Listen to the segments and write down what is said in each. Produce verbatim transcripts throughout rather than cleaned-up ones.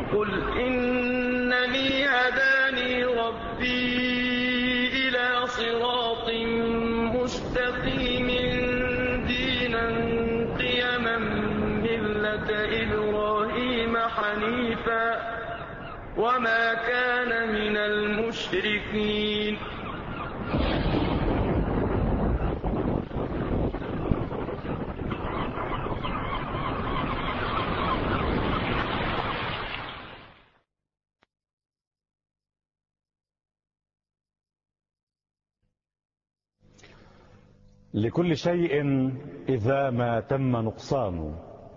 قل إنني هداني ربي إلى صراط مستقيم دينا قيما ملة إبراهيم حنيفا وما كان من المشركين. لكل شيء إذا ما تم نقصان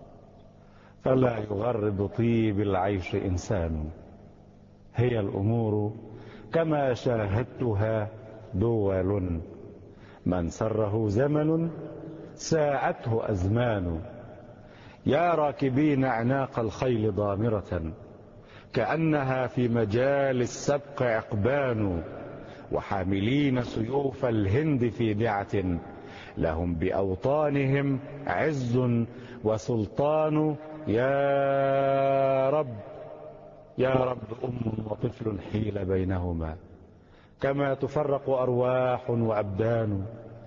فلا يغرب طيب العيش إنسان. هي الأمور كما شاهدتها دول، من سره زمن ساعته أزمان. يا راكبين أعناق الخيل ضامرة كأنها في مجال السبق عقبان، وحاملين سيوف الهند في دعة لهم بأوطانهم عز وسلطان. يا رب يا رب أم وطفل حيل بينهما كما تفرق أرواح وأبدان،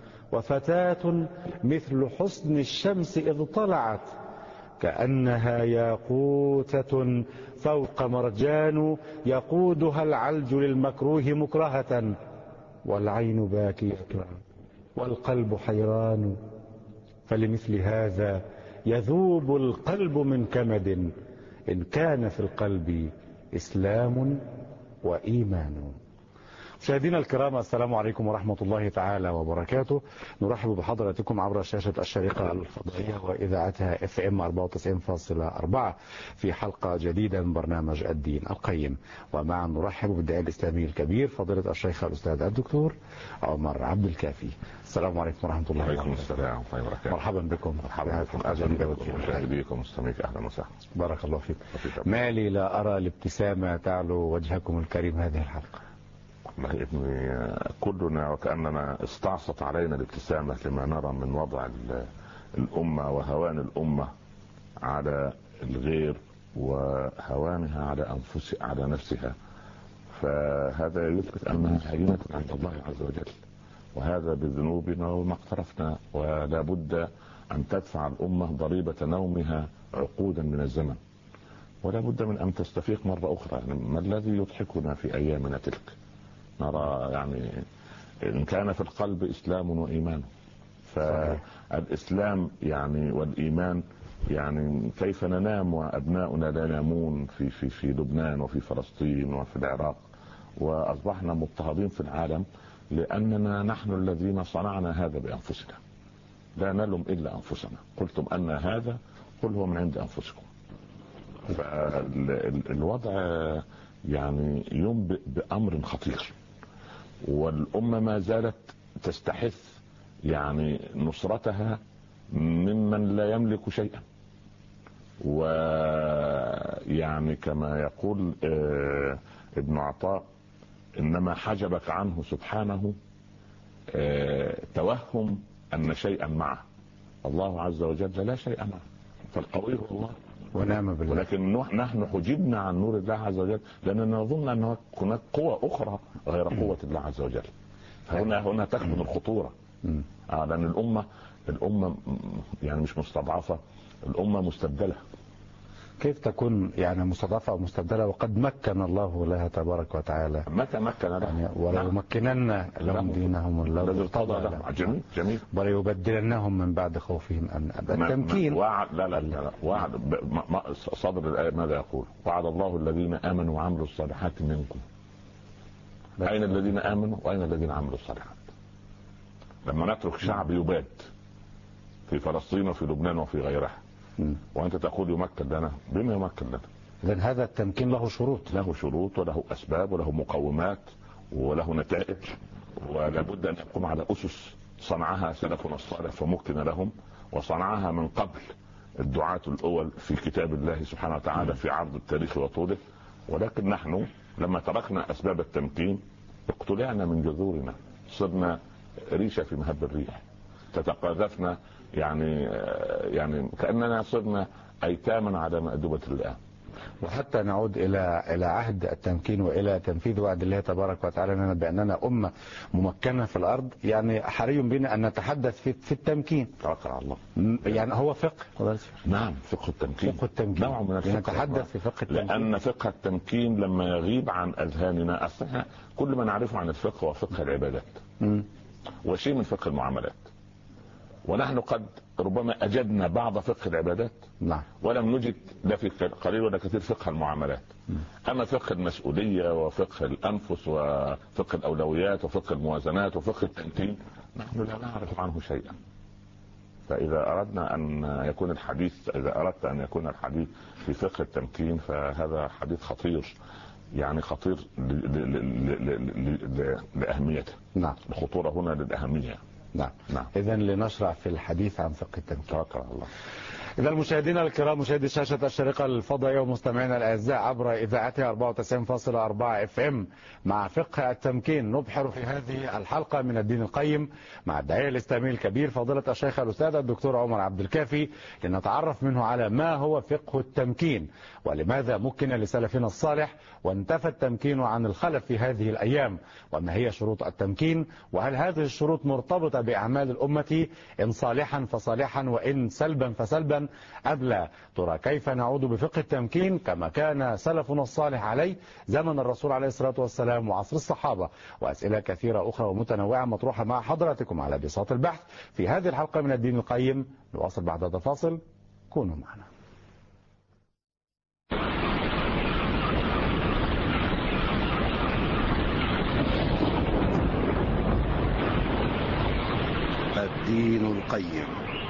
وفتاة مثل حسن الشمس إذ طلعت كأنها ياقوتة فوق مرجان، يقودها العلج للمكروه مكرهة والعين باكية والقلب حيران. فلمثل هذا يذوب القلب من كمد إن كان في القلب إسلام وإيمان. مشاهدينا الكرام، السلام عليكم ورحمة الله تعالى وبركاته. نرحب بحضراتكم عبر شاشة الشريقة الفضائية وإذاعتها اف ام أربعة وتسعين فاصلة أربعة في حلقة جديدة من برنامج الدين القيم. ومعا نرحب بالداعي الإسلامي الكبير فضيلة الشيخ الأستاذ الدكتور عمر عبد الكافي. السلام عليكم ورحمة الله وبركاته. وعليكم السلام ورحمة الله وبركاته. مرحبا بكم. مرحبا بكم. أهلا بكم مشاهديكم مستمعيك. أهلا وسهلا. بارك الله فيك. ما لي لا أرى الابتسامة تعلو وجهكم الكريم هذه الحلقة. والله ابني كلنا وكأننا استعصت علينا الابتسامة لما نرى من وضع الأمة وهوان الأمة على الغير وهوانها على أنفس على نفسها. فهذا يثبت أنها هينة عند الله عز وجل، وهذا بذنوبنا وما اقترفنا، ولا بد أن تدفع الأمة ضريبة نومها عقودا من الزمن، ولا بد من أن تستفيق مرة أخرى. يعني ما الذي يضحكنا في أيامنا تلك؟ نرى يعني إن كان في القلب إسلام وإيمان، فالإسلام يعني والإيمان يعني كيف ننام وأبناؤنا لا ينامون في في في لبنان وفي فلسطين وفي العراق، وأصبحنا مضطهدين في العالم لأننا نحن الذين صنعنا هذا بأنفسنا، لا نلوم إلا أنفسنا. قلتم أن هذا قل هو من عند أنفسكم. فالوضع يعني ينبئ بأمر خطير، والأمة ما زالت تستحث يعني نصرتها ممن لا يملك شيئا. ويعني كما يقول ابن عطاء إنما حجبك عنه سبحانه توهم أن شيئا معه. الله عز وجل لا شيء معه، فالقوي هو الله ونعم بالله. ولكن نحن حجبنا عن نور الله عز وجل لأننا نظن أن هناك قوة أخرى غير قوة الله عز وجل. فهنا هنا تكمن الخطورة. آه لأن الأمة الأمة يعني مش مستضعفة، الأمة مستبدلة. كيف تكون يعني مستضعفة أو مستبدلة وقد مكن الله لها تبارك وتعالى؟ متى مكن لها؟ يعني وليمكنن لهم دينهم الذي ارتضى لهم. جميل جميل. وليبدلنهم من بعد خوفهم أمنا. التمكين وعد لا لا لا وعد. صدر الآية ماذا يقول؟ وعد الله الذين آمنوا وعملوا الصالحات منكم. أين الذين آمنوا وأين الذين عملوا الصالحات؟ لما نترك شعب يباد في فلسطين وفي لبنان وفي غيرها، وأنت تقول يمكن لنا، بما يمكن لنا؟ لأن هذا التمكين له شروط، له شروط وله أسباب وله مقومات وله نتائج، ولا بد أن يقوم على أسس صنعها سلفنا الصالح فمكن لهم، وصنعها من قبل الدعاة الأول في كتاب الله سبحانه وتعالى في عرض التاريخ وطوله. ولكن نحن لما تركنا أسباب التمكين اقتلعنا من جذورنا، صرنا ريشة في مهب الريح، تتقاذفنا يعني يعني كأننا صرنا أيتاما على مأدبة الله. وحتى نعود إلى إلى عهد التمكين وإلى تنفيذ وعد الله تبارك وتعالى لنا بأننا أمة ممكنة في الأرض، يعني حري بنا أن نتحدث في في التمكين. توكل على الله. يعني هو فقه. نعم فقه التمكين. فقه التمكين. نوع من الفقه. نتحدث في فقه التمكين. لأن فقه التمكين لما يغيب عن أذهاننا، أصلا كل ما نعرفه عن الفقه هو فقه العبادات. م. وشيء من فقه المعاملات. ونحن قد ربما أجدنا بعض فقه العبادات. نعم. ولم نجد لا في قليل ولا كثير فقه المعاملات. م. أما فقه المسؤولية وفقه الأنفس وفقه الأولويات وفقه الموازنات وفقه التمكين نحن لا نعرف عنه شيئا. فإذا أردنا أن يكون الحديث إذا أردت أن يكون الحديث في فقه التمكين فهذا حديث خطير، يعني خطير لأهميته. نعم. الخطورة هنا للأهمية. نعم. نعم. إذن لنشرع في الحديث عن فقه التمكين. توكل على الله. إذا المشاهدين الكرام، مشاهدي شاشة الشريقة الفضائية ومستمعينا الأعزاء عبر إذاعتها أربعة وتسعين فاصلة أربعة اف ام مع فقه التمكين، نبحر في هذه الحلقة من الدين القيم مع الداعية الإسلامي الكبير فضيلة الشيخ الأستاذ الدكتور عمر عبد الكافي، لنتعرف منه على ما هو فقه التمكين ولماذا مكن لسلفنا الصالح وانتفى التمكين عن الخلف في هذه الأيام، وما هي شروط التمكين، وهل هذه الشروط مرتبطة بأعمال الأمة إن صالحا فصالحا وإن سلبا فسلبا أم لا؟ ترى كيف نعود بفقه التمكين كما كان سلفنا الصالح عليه زمن الرسول عليه الصلاة والسلام وعصر الصحابة؟ وأسئلة كثيرة أخرى ومتنوعة مطروحة مع حضراتكم على بساط البحث في هذه الحلقة من الدين القيم. نواصل بعد هذا الفاصل، كونوا معنا. الدين القيم.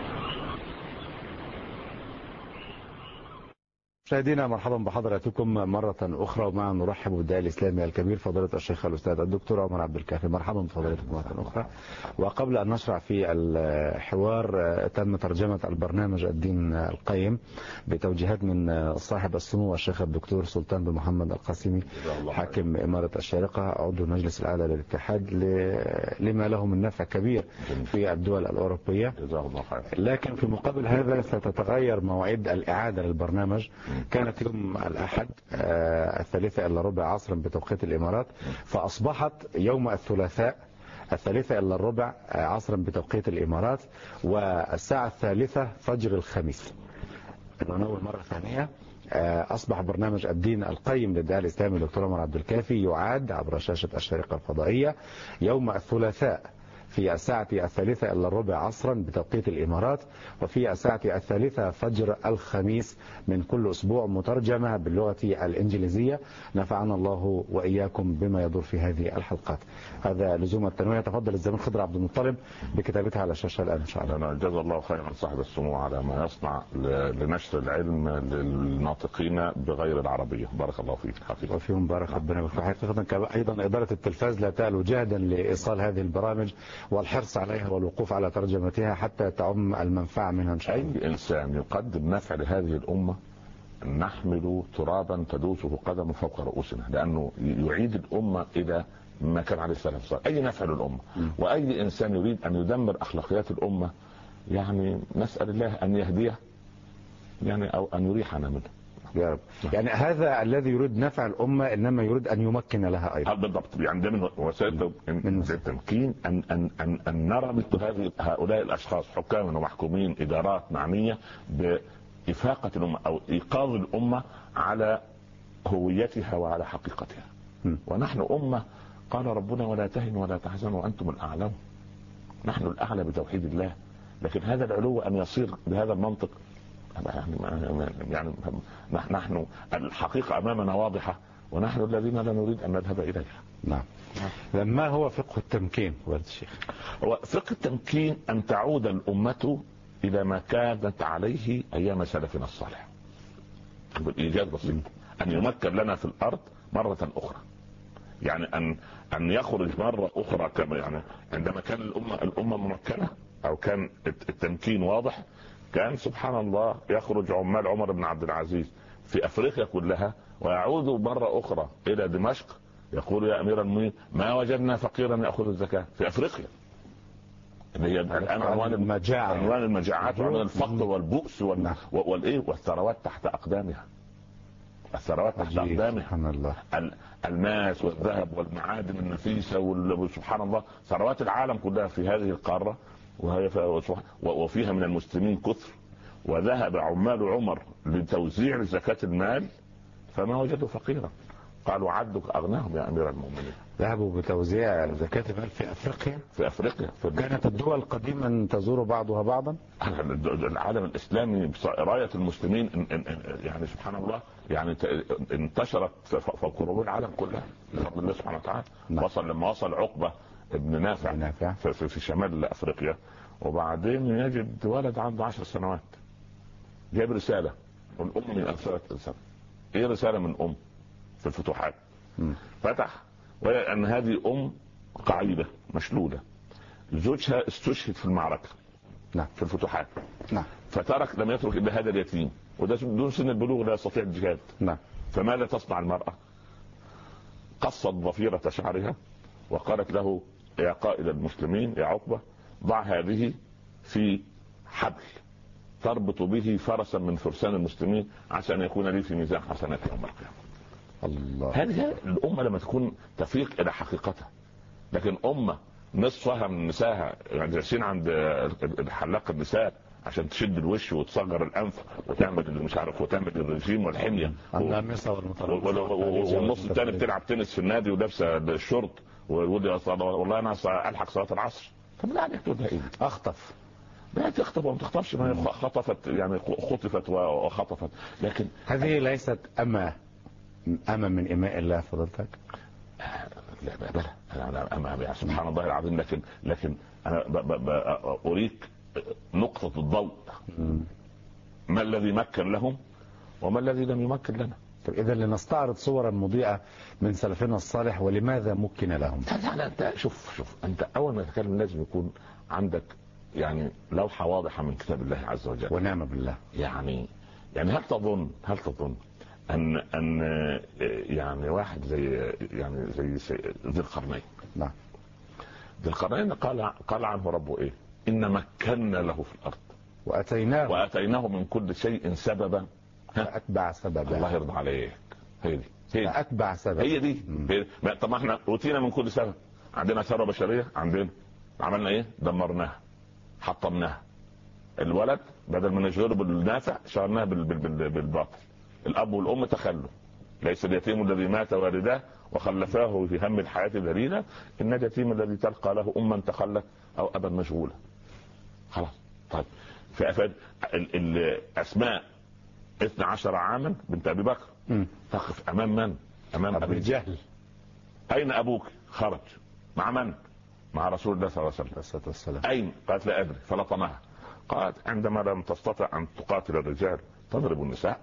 مشاهدينا مرحبا بحضراتكم مرة أخرى، ومعنا نرحب بالداعي الإسلامي الكبير فضيلة الشيخ الأستاذ الدكتور عمر عبد الكافي. مرحبا بفضيلتكم مرة أخرى. وقبل أن نشرع في الحوار، تم ترجمة البرنامج الدين القيم بتوجيهات من صاحب السمو الشيخ الدكتور سلطان بن محمد القاسمي حاكم إمارة الشارقة عضو المجلس الأعلى للاتحاد، لما له من نفع كبير في الدول الأوروبية. لكن في مقابل هذا ستتغير مواعيد الإعادة للبرنامج. كانت يوم الأحد الثالثة إلا ربع عصرا بتوقيت الإمارات، فأصبحت يوم الثلاثاء الثالثة إلا الربع عصرا بتوقيت الإمارات، والساعة الثالثة فجر الخميس. ننوه مرة ثانية، أصبح برنامج الدين القيم للداعي الإسلامي الدكتور عمر عبد الكافي يعاد عبر شاشة الشريقة الفضائية يوم الثلاثاء في الساعة الثالثة إلا الربع عصرا بتوقيت الإمارات، وفي الساعة الثالثة فجر الخميس من كل أسبوع، مترجمة باللغة الإنجليزية. نفعنا الله وإياكم بما يدور في هذه الحلقات. هذا لزوم التنويه. تفضل الزميل خضر عبد المطلب بكتابتها على الشاشة الآن إن شاء الله. جزا الله خيرا صاحب السمو على ما يصنع لنشر العلم للناطقين بغير العربية. بارك الله فيك حقيقة. وفيهم بارك ربنا وفي حقيقة. أيضا إدارة التلفاز لا تألو جهدا لإيصال هذه البرامج والحرص عليها والوقوف على ترجمتها حتى تعم المنفعة منها إن شاء الله. أي إنسان يقدم نفع لهذه الأمة نحمل ترابا تدوسه قدم فوق رؤوسنا، لأنه يعيد الأمة إلى ما كان عليه السلف الصالح. أي نفع للأمة. م. وأي إنسان يريد أن يدمر أخلاقيات الأمة يعني نسأل الله أن يهديه يعني أو أن يريحنا منه يا رب. يعني هذا الذي يريد نفع الأمة إنما يريد أن يمكن لها أيضا. بالضبط. يعني ده من وسائل التمكين أن أن أن أن نرى مثل هذه هؤلاء الأشخاص حكاما ومحكومين إدارات معنية بإفاقة الأمة أو إيقاظ الأمة على هويتها وعلى حقيقتها. م. ونحن أمة قال ربنا ولا تهنوا ولا تحزنوا وأنتم الأعلون. نحن الأعلى بتوحيد الله، لكن هذا العلو أن يصير بهذا المنطق يعني يعني نحن الحقيقة أمامنا واضحة ونحن الذين لا نريد أن نذهب إليها. نعم. لما هو فقه التمكين ولد الشيخ؟ هو فقه التمكين أن تعود الأمة إلى ما كانت عليه أيام سلفنا الصالح بالإيجاد بسيط، أن يمكن لنا في الأرض مرة أخرى، يعني أن أن يخرج مرة أخرى كما يعني عندما كان الأمة الأمة ممكنة أو كان التمكين واضح، كان سبحان الله يخرج عمال عمر بن عبد العزيز في أفريقيا كلها ويعود مرة أخرى إلى دمشق يقول يا أمير المؤمنين ما وجدنا فقيرا يأخذ الزكاة في أفريقيا اللي هي الآن عنوان المجاعة، عنوان المجاعات وعنوان الفقر والبؤس والإيه والثروات تحت أقدامها. الثروات تحت اقدامه. سبحان الله. الماس والذهب والمعادن النفيسه وسبحان الله ثروات العالم كلها في هذه القاره، وهي وفيها من المسلمين كثر. وذهب عمال عمر لتوزيع زكاه المال فما وجدوا فقيرا، قالوا عدك اغناهم يا امير المؤمنين. ذهبوا بتوزيع زكاة المال في افريقيا. في افريقيا في كانت الدول قديما تزور بعضها بعضا. العالم الاسلامي رايه المسلمين يعني سبحان الله يعني انتشرت فوق ربوع العالم كلها بفضل الله سبحانه وتعالى. نعم. وصل لما وصل عقبه ابن نافع, نافع. في, في, في شمال افريقيا، وبعدين يجد ولد عنده عشر سنوات جاب رساله من ام من ارسلت رساله. ايه رساله من ام في الفتوحات؟ م. فتح وهي ان هذه ام قعيده مشلوله، زوجها استشهد في المعركه. نعم. في الفتوحات. نعم. فترك لم يترك الا هذا اليتيم، وده دون سن البلوغ لا يستطيع الجهاد. نعم. فماذا تصنع المراه؟ قصت ضفيره شعرها وقالت له يا قائد المسلمين يا عقبه ضع هذه في حبل تربط به فرسا من فرسان المسلمين عشان ان يكون لي في ميزان حسنات يوم القيامه. الله. هذه الامه لما تكون تفيق الى حقيقتها. لكن امه نصفها من نسائها يعني جالسين عند الحلاق النساء عشان تشد الوش وتصغر الانف وتعمل مش عارف وتعمل الرجيم والحميه والنص الثاني بتلعب تنس في النادي ولابسه الشورت ويقول والله انا الحق صلاه العصر. طب لا عليك تقول ايه؟ اخطف. لا تخطف وما تخطفش، ما هي خطفت يعني خطفت وخطفت. لكن هذه ليست اما اما من اماء الله فضلتك. لا بلا انا انا يعني سبحان الله العظيم. لكن لكن انا ب ب ب اريك نقطه الضوء ما الذي مكن لهم وما الذي لم يمكن لنا. طب اذا لنستعرض صورا مضيئه من سلفنا الصالح ولماذا مكن لهم. لا لا انت شوف شوف انت اول ما تتكلم لازم يكون عندك يعني لوحه واضحه من كتاب الله عز وجل. ونعم بالله. يعني يعني هل تظن هل تظن ان ان يعني واحد زي يعني زي ذي القرنين. نعم. ذي القرنين قال قال عنه ربه ايه؟ ان مكنا له في الارض واتيناه واتيناه من كل شيء سببا فاتبع سببا. الله يرضى عليك. هي دي هي فاتبع سببا. هي دي. طب ما احنا اوتينا من كل سبب. عندنا ثروه بشريه عندنا عملنا ايه؟ دمرناها حطمناها. الولد بدل ما نشغله بالنافع شغلناه بالباطل. الاب والام تخلوا. ليس اليتيم الذي مات والداه وخلفاه في هم الحياه ذليلا، ان اليتيم الذي تلقى له اما تخلت او ابا مشغولا. خلاص. طيب في افاد الاسماء اثنى عشر عاما بنت ابي بكر تقف امام من؟ امام ابي جهل. اين ابوك؟ خرج. مع من؟ مع رسول الله صلى الله عليه وسلم. اين؟ قالت لا ادري. فلطمها. قالت عندما لم تستطع ان تقاتل الرجال تضرب النساء.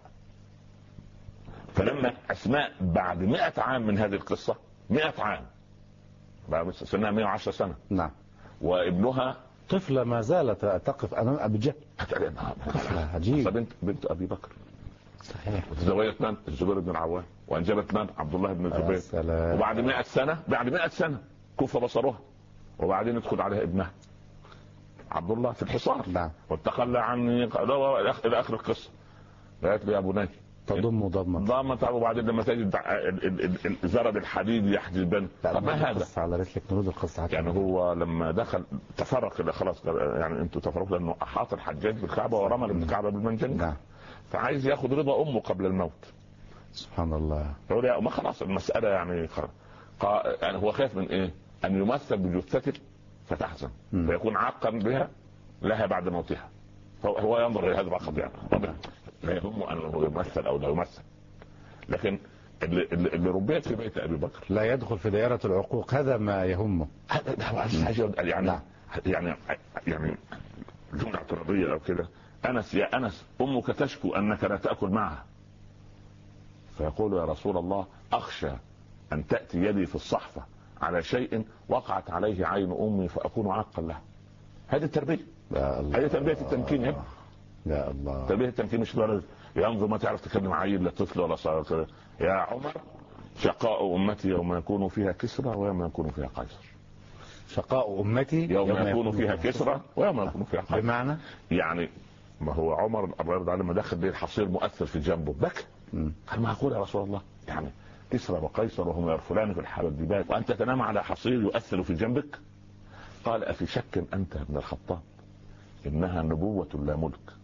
فلما اسماء بعد مئة عام من هذه القصه مئة عام بعد سنها مئة وعشرة سنه. نعم. وابنها طفله ما زالت تقف امام ابي جهل. طفله عجيب. بنت بنت ابي بكر. صحيح. وتزوجت من؟ الزبير بن العوام. وانجبت من؟ عبد الله بن الزبير. السلام. وبعد مئة سنه بعد مئة سنه كف بصرها وبعدين يدخل عليها ابنها عبد الله في الحصار. نعم. وتخلى عني الى اخر القصه. قالت له يا بني تضم ضمه ضمت. وبعدين لما تجد زرد الحديد يحجبن. طب ما هذا؟ على رسلك نرود القصه. يعني هو لما دخل تفرق خلاص يعني انتوا تفرقوا لانه احاط الحجاج بالكعبه ورمل الكعبه بالمنجنيق. نعم. فعايز ياخذ رضا امه قبل الموت. سبحان الله. يقول يا ما خلاص المساله يعني خلاص. يعني هو خايف من ايه؟ ان يمثل بجثته فتحزن م. فيكون عاقا بها لها بعد موتها. هو ينظر الى هذا فقط يعني لا يهمه انه يمثل او لا يمثل. لكن اللي, اللي ربيت في بيت ابي بكر لا يدخل في دائره العقوق. هذا ما يهمه. هذا يعني يعني يعني جمله اعتراضيه او كده. انس يا انس امك تشكو انك لا تاكل معها. فيقول يا رسول الله اخشى ان تاتي يدي في الصحفه على شيء وقعت عليه عين امي فاكون عاقا لها. هذه التربيه. هذه تربيه التمكين. يا يا الله. تربيه التمكين مش ضروري ينظر ما تعرف تكلم عيل لا طفل ولا صغير. يا عمر شقاء امتي يوم يكون فيها كسرى ويوم يكون فيها قيصر. شقاء امتي يوم, يوم يكون فيها كسرى ويوم يكون فيها قيصر. بمعنى يعني ما هو عمر الله يرضى عليه لما دخل بيه الحصير مؤثر في جنبه بكى. قال معقول يا رسول الله؟ يعني كسرى وقيصر وهم يرفلان في الحبيبات وانت تنام على حصير يؤثر في جنبك؟ قال افي شك انت ابن الخطاب؟ انها نبوة لا ملك،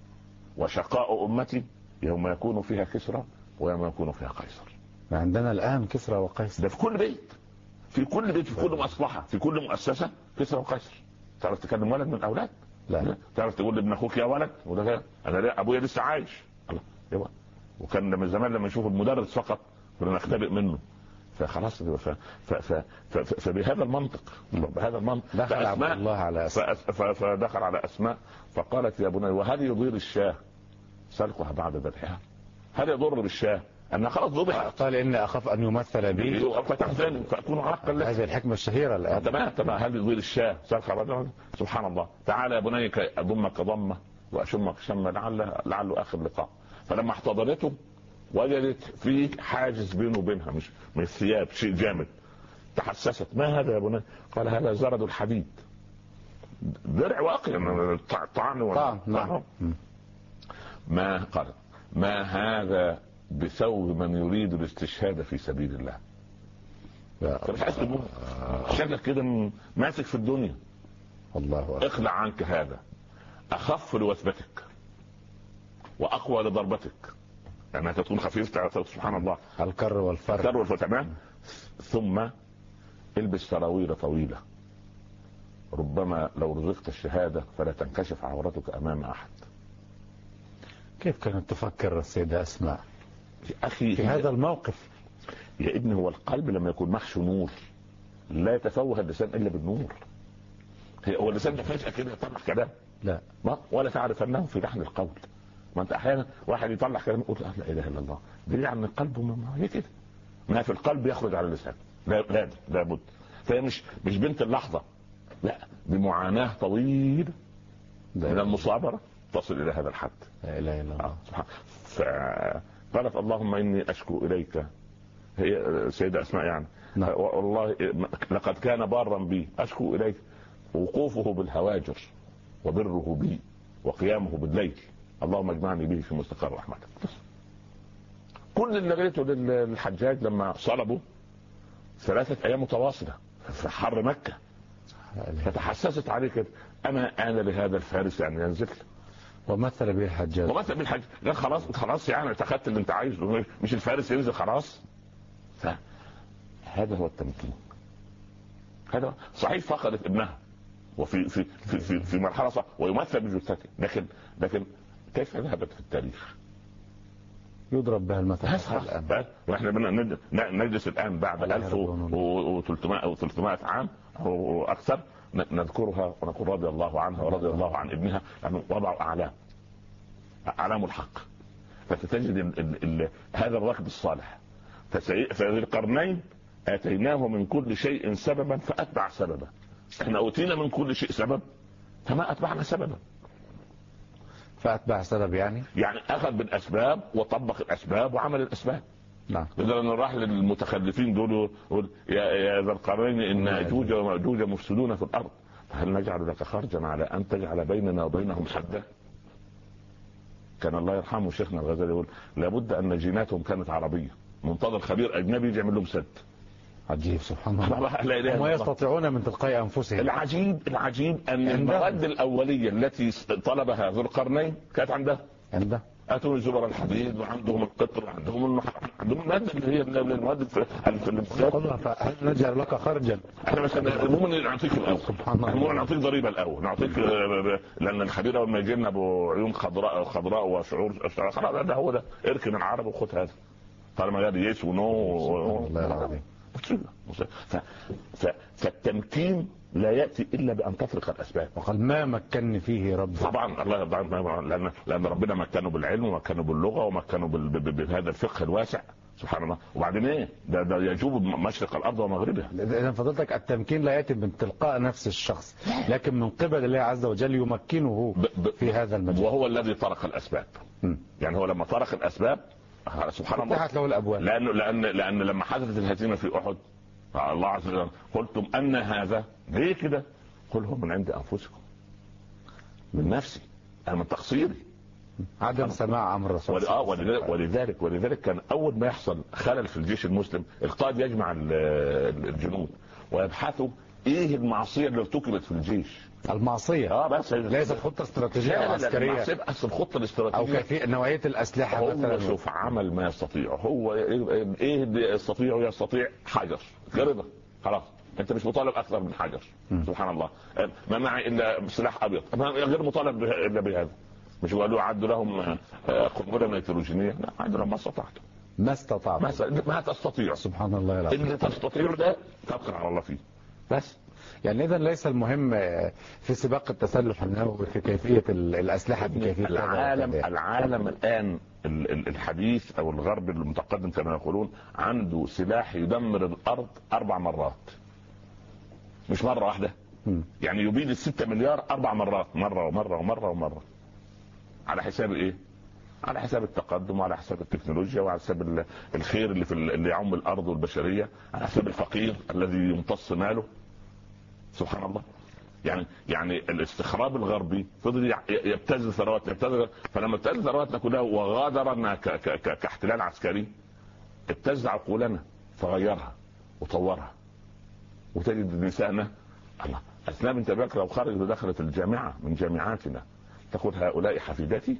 وشقاء امتي يوم يكون فيها كسرى ويوم يكون فيها قيصر. عندنا الان كسرى وقيصر ده في كل بيت، في كل بيت، في كل مصلحة، في كل مؤسسة كسرى وقيصر. تعرف تكلم ولد من الاولاد؟ لا. تعرف تقول لابن اخوك يا ولد؟ وده انا لا، ابويا لسه عايش. الله يبقى. وكان من زمان لما يشوف المدرس فقط كنا نختبئ منه. فخلاص ف... ف... ف... ف... فبهذا المنطق بهذا المنطق دخل عبد الله على أسماء. ف... فدخل على اسماء فقالت يا بني وهل يضير الشاه سلقها بعد ذبحها؟ هل يضر بالشاه انها خلاص ذبحت؟ قال اني اخاف ان يمثل بي فتحزن فاكون عقا لك. هذه الحكمه الشهيره الان. تمام تمام. هل يضير الشاه سلقها بعد؟ سبحان الله. تعالى يا بني كي اضمك ضمه واشمك شمه لعل لعله اخر لقاء. فلما احتضنته وجدت في حاجز بينه وبينها مش من الثياب، شيء جامد. تحسست ما هذا يا بني؟ قال هذا زرد الحديد، درع واقي طعن طعن. نعم. ما قال ما هذا بثوب من يريد الاستشهاد في سبيل الله. فمش عايز تقول شكلك كده ماسك في الدنيا. الله أكبر. اخلع عنك هذا، اخف لوثبتك واقوى لضربتك، لانها يعني تكون خفيفه. سبحان الله. الكر والفر. الكر والفر. تمام. ثم البس سراويل طويله، ربما لو رزقت الشهاده فلا تنكشف عورتك امام احد. كيف كانت تفكر السيده اسماء اخي في هذا الموقف؟ يا ابني هو القلب لما يكون محشو نور لا يتفوه اللسان الا بالنور. هو اللسان ده فجاه كده يطلع كلام؟ لا. ما ولا تعرف انه في لحن القول. ما انت احيانا واحد يطلع كلام يقول لا اله الا الله، دليل عن القلب ما هي كده، ما في القلب يخرج على اللسان. لا لا لابد. فهي مش مش بنت اللحظه، لا بمعاناه طويله من المصابره تصل الى هذا الحد. لا اله الا الله. فقالت اللهم اني اشكو اليك، هي سيدة اسماء يعني. نعم. والله لقد كان بارا بي، اشكو اليك وقوفه بالهواجر وبره بي وقيامه بالليل، اللهم اجمعني به في مستقر رحمتك. كل اللي قريته للحجاج لما صلبوا ثلاثة ايام متواصلة في حر مكة، فتحسست عليه كده انا انا لهذا الفارس يعني ينزل. ومثل به الحجاج. ومثل به الحجاج. قال خلاص خلاص يعني اتخذت اللي انت عايزه، مش الفارس ينزل خلاص. فهذا هو التمكين. هذا صحيح فقدت ابنها وفي في في في, في مرحله صح ويمثل بجثته، لكن لكن كيف ذهبت في التاريخ؟ يضرب بها المثل الان. واحنا نجلس الان بعد ألف وثلاثمائة او ثلاثمائة عام او اكثر نذكرها ونقول رضي الله عنها ورضي الله عن ابنها، لانه وضعوا اعلام اعلام الحق. فتجد ال ال ال هذا الركب الصالح. فذي القرنين اتيناه من كل شيء سببا فاتبع سببا. احنا اوتينا من كل شيء سبب فما اتبعنا سببا. فاتبع سبب يعني يعني اخذ بالاسباب وطبق الاسباب وعمل الاسباب. نعم. اذا انا راح للمتخلفين دول يقول يا يا ذا القرنين ان ياجوج وماجوج مفسدون في الارض فهل نجعل لك خرجا على ان تجعل بيننا وبينهم سدا؟ كان الله يرحمه شيخنا الغزالي يقول لابد ان جيناتهم كانت عربيه، منتظر خبير اجنبي يجي يعمل لهم سد. عجيب سبحان الله. وما يستطيعون من تلقاء انفسهم. العجيب العجيب ان المواد الاوليه التي طلبها ذو القرنين كانت عنده عنده اتوا زبر الحديد وعندهم القطر وعندهم النحر، عندهم الماده اللي هي المواد في فهل نجعل لك خرجا؟ احنا مثلا ممكن نعطيك الاول سبحان الله، ممكن نعطيك ضريبه الاول، نعطيك لان الخبير اول ما يجي لنا ابو عيون خضراء خضراء وشعور خلاص ده هو ده اركن العرب وخد هذا طالما قال يس ونو. والله العظيم. فالتمكين لا ياتي الا بان تفرق الاسباب. وقال ما مكنني فيه ربي. طبعا الله لان لان ربنا مكنه بالعلم ومكنه باللغه ومكنه بهذا الفقه الواسع سبحان الله. وبعدين ايه ده, ده يجوب مشرق الارض ومغربها. اذا فضلتك التمكين لا ياتي من تلقاء نفس الشخص لكن من قبل الله عز وجل يمكنه في هذا المجال، وهو الذي طرق الاسباب. م. يعني هو لما طرق الاسباب سبحان الله فتحت له الابواب. لانه لان لان لما حدثت الهزيمه في احد الله عز وجل قلتم ان هذا ليه كده؟ قل هو من عند انفسكم، من نفسي انا من تقصيري عدم سماع امر الرسول ول... آه ولذلك ولذلك ولذلك كان اول ما يحصل خلل في الجيش المسلم القائد يجمع الجنود ويبحثوا ايه المعصيه اللي ارتكبت في الجيش. المعصيه اه بس ليست خطه استراتيجيه او عسكريه اصل الخطه الاستراتيجيه او كيفيه نوعيه الاسلحه هو مثلا. شوف عمل ما يستطيع هو ايه اللي يستطيع يستطيع حجر جرده خلاص انت مش مطالب اكثر من حجر. م. سبحان الله ما معي الا سلاح ابيض غير مطالب الا بهذا. مش قالوا عدوا لهم قنبله نيتروجينيه لا عدوا لهم ما استطعتم ما استطعت ما, ما تستطيع. سبحان الله العظيم اللي تستطيع ده توكل على الله فيه بس. يعني اذا ليس المهم في سباق التسلح النووي في كيفيه الاسلحه في كيفيه العالم العالم الان الحديث او الغرب المتقدم كما يقولون عنده سلاح يدمر الارض اربع مرات مش مره واحده. م. يعني يبيد الستة مليار اربع مرات مره ومره ومره ومره على حساب ايه؟ على حساب التقدم وعلى حساب التكنولوجيا وعلى حساب الخير اللي في اللي يعم الارض والبشريه على حساب الفقير الذي يمتص ماله. سبحان الله. يعني يعني الاستخراب الغربي فضل يبتز ثرواتنا يبتز فلما ابتز ثرواتنا كلها وغادرنا كاحتلال عسكري ابتز عقولنا فغيرها وطورها. وتجد نسائنا الله اثناء بنت بكر لو خرجت ودخلت الجامعه من جامعاتنا تقول هؤلاء حفيدتي.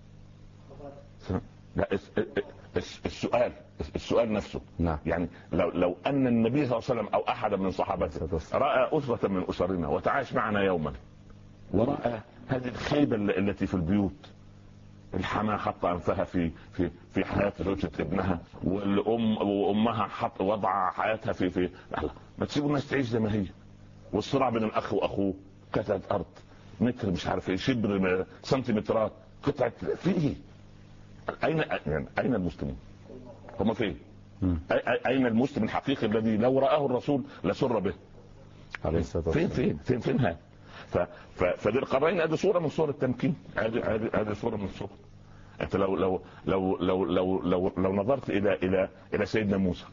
لا السؤال السؤال نفسه نعم. يعني لو لو ان النبي صلى الله عليه وسلم او احد من صحابته راى اسره من اسرنا وتعايش معنا يوما وراى هذه الخيبه التي في البيوت الحماه حط انفها في في في حياه زوجة ابنها والام وامها حط وضع حياتها في في ما تسيبوا الناس تعيش زي ما هي والصراع بين الاخ واخوه قطعه ارض متر مش عارف ايه شبر سنتيمترات قطعه فيه اين يعني اين المسلمين؟ هم فين؟ اين المسلم الحقيقي الذي لو رآه الرسول لسر به؟ فين فين فين فين هذا؟ فدي القرين هذه صوره من صور التمكين هذه هذه هذه صوره من الصور. انت لو لو لو لو لو لو, لو نظرت الى الى الى سيدنا موسى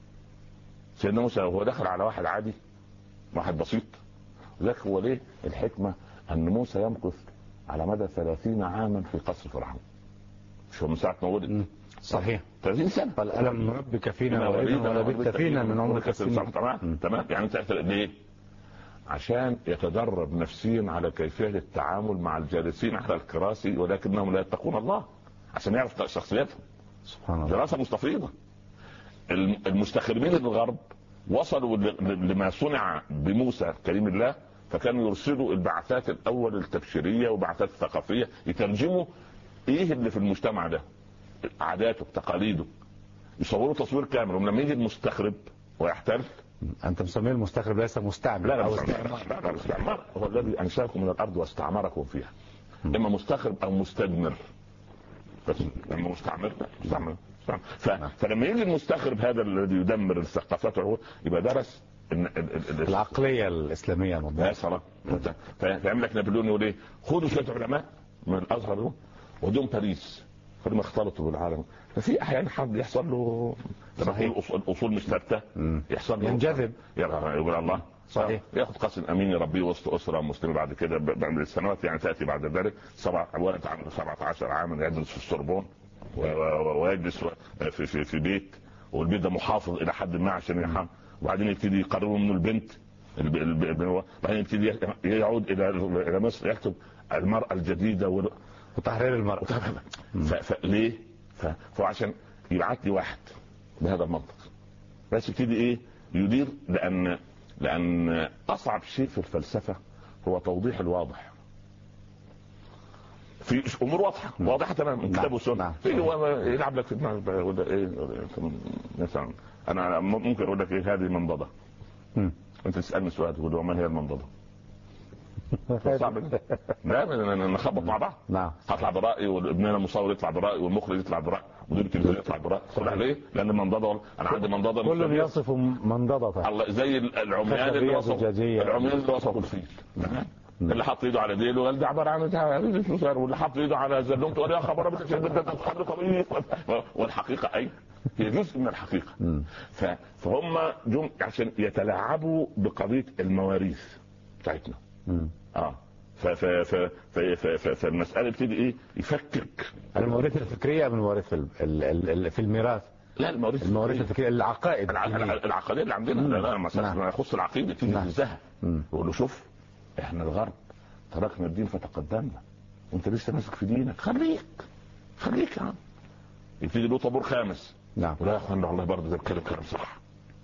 سيدنا موسى هو دخل على واحد عادي واحد بسيط ذاك هو ليه الحكمه ان موسى يمكث على مدى ثلاثين عاما في قصر فرعون شو من ساعه ما ولد صحيح ثلاثين سنه قال الم نربك فينا وليدا ولبثت فينا من عمرك سنين. تمام تمام يعني انت ليه؟ عشان يتدرب نفسيا على كيفيه التعامل مع الجالسين على الكراسي ولكنهم لا يتقون الله عشان يعرف شخصيتهم. سبحان الله. دراسه مستفيضه. المستخدمين الغرب وصلوا لما صنع بموسى كريم الله فكانوا يرسلوا البعثات الاول التبشيريه وبعثات الثقافيه يترجموا ايه اللي في المجتمع ده عاداته تقاليده يصوروا تصوير كامل. ولما يجي المستخرب ويحتل انت مسميه المستخرب ليس مستعمر. لا لا أو استعمار. لا لا الاستعمار هو الذي انشاكم من الارض واستعمركم فيها. اما مستخرب او مستدمر بس لما مستعمر مستعمر فلما يجي المستخرب هذا الذي يدمر الثقافات يبقى درس العقليه الاسلاميه يا سلام. فيعمل لك نابليون يقول ايه خذوا شويه علماء من الازهر ودوم باريس فلما اختلطوا بالعالم ففي احيانا حد يحصل له الاصول مش ثابته يحصل له ينجذب يقول الله صحيح ياخذ قاسم امين يربيه وسط اسره مسلمه بعد كده بعد السنوات يعني تاتي بعد ذلك سبع ولد عنده سبعة عشر عاما يدرس في السوربون ويجلس في في في بيت والبيت ده محافظ الى حد ما عشان يرحم وبعدين يبتدي يقرروا منه البنت بعدين يبتدي يعود الى الى مصر يكتب المراه الجديده وتحرير المرأة. فليه؟ فعشان يبعت لي واحد بهذا المنطق بس يبتدي ايه يدير لان لان اصعب شيء في الفلسفه هو توضيح الواضح في امور واضحه واضحه تمام كتاب وسنه في هو يلعب لك في دماغك ولا ايه مثلا انا ممكن اقول لك ايه هذه منضده انت تسالني سؤال تقول له ما هي المنضده صعب لا نخبط مع بعض. نعم هطلع برايي وابننا المصور يطلع برايي والمخرج يطلع برايي مدير التلفزيون يطلع برايي صح ليه؟ لان المنضده انا عندي منضده كل يصف منضده الله زي العميان اللي وصفوا العميان اللي وصفوا الفيل اللي حط ايده على ديله قال ده عباره عن واللي حط ايده على زلمته قال يا خبر ابيض والحقيقه اي هي جزء من الحقيقه. فهم جم عشان يتلاعبوا بقضيه المواريث بتاعتنا اه فالمساله بتيجي ايه يفكك. المواريث الفكريه من المواريث في الميراث. لا المواريث المواريث الفكريه العقائد العقائد اللي عندنا. لا لا مساله ما يخص العقيده تيجي تنزهها. يقول له شوف احنا الغرب تركنا الدين فتقدمنا وانت لسه ماسك في دينك، خليك خليك يا عم. يبتدي له طابور خامس. نعم. ولا يا اخوان والله برضه ده بيتكلم كلام صح.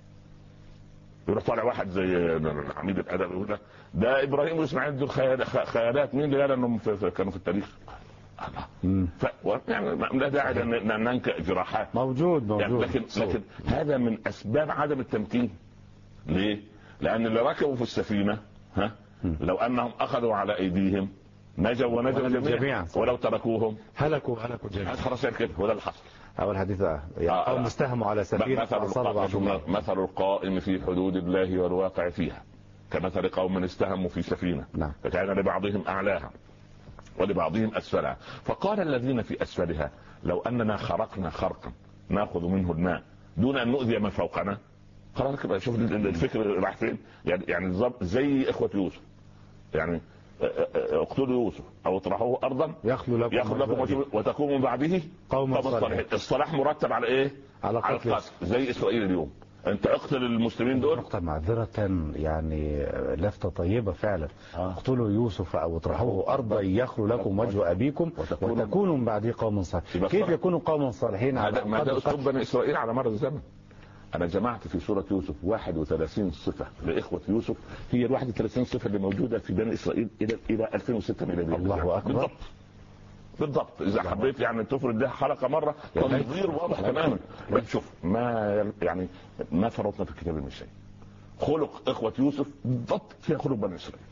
يروح طالع واحد زي عميد الادب يقول لك ده ابراهيم واسماعيل دول خيالات، مين اللي قال انهم كانوا في التاريخ؟ ف... يعني لا داعي ان ننكر جراحات. موجود موجود يعني لكن لكن هذا من اسباب عدم التمكين. ليه؟ لان اللي ركبوا في السفينه ها لو انهم اخذوا على ايديهم نجوا ونجوا جميعا, جميعا. ولو تركوهم هلكوا هلكوا جميعا. خلاص كده هو ده اللي حصل. اول حديث يعني آه قوم استهموا على سفينه مثل, مثل القائم في حدود الله والواقع فيها كمثل قوم استهموا في سفينه نعم. فكان لبعضهم اعلاها ولبعضهم اسفلها فقال الذين في اسفلها لو اننا خرقنا خرقا ناخذ منه الماء دون ان نؤذي من فوقنا. خلاص كده شوف الفكر راح فين. يعني يعني زي اخوه يوسف يعني اقتلوا يوسف او اطرحوه ارضا يخلو لكم, يخلو لكم وتكون من بعده قوم صالحين. الصلاح مرتب على ايه؟ على قتل. زي اسرائيل اليوم انت اقتل المسلمين دول. نقطة معذرة يعني لفتة طيبة فعلا. اقتلوا يوسف او اطرحوه ارضا يخلو لكم وجه ابيكم وتكونوا من بعده قوما صالحين. كيف يكونوا قوما صالحين؟ هذا ما ده اسلوب بني اسرائيل على مر الزمن. انا جمعت في سورة يوسف واحد وثلاثين صفة لاخوة يوسف هي ال واحد وثلاثين صفة اللي موجودة في بني اسرائيل الى الى ألفين وستة ميلادية. الله اكبر. بالضبط بالضبط. اذا حبيت يعني تفرد لها حلقة مرة تنظير واضح تماما. شوف ما يعني ما فرطنا في الكتاب من شيء. خلق اخوة يوسف بالضبط فيها خلق بني اسرائيل.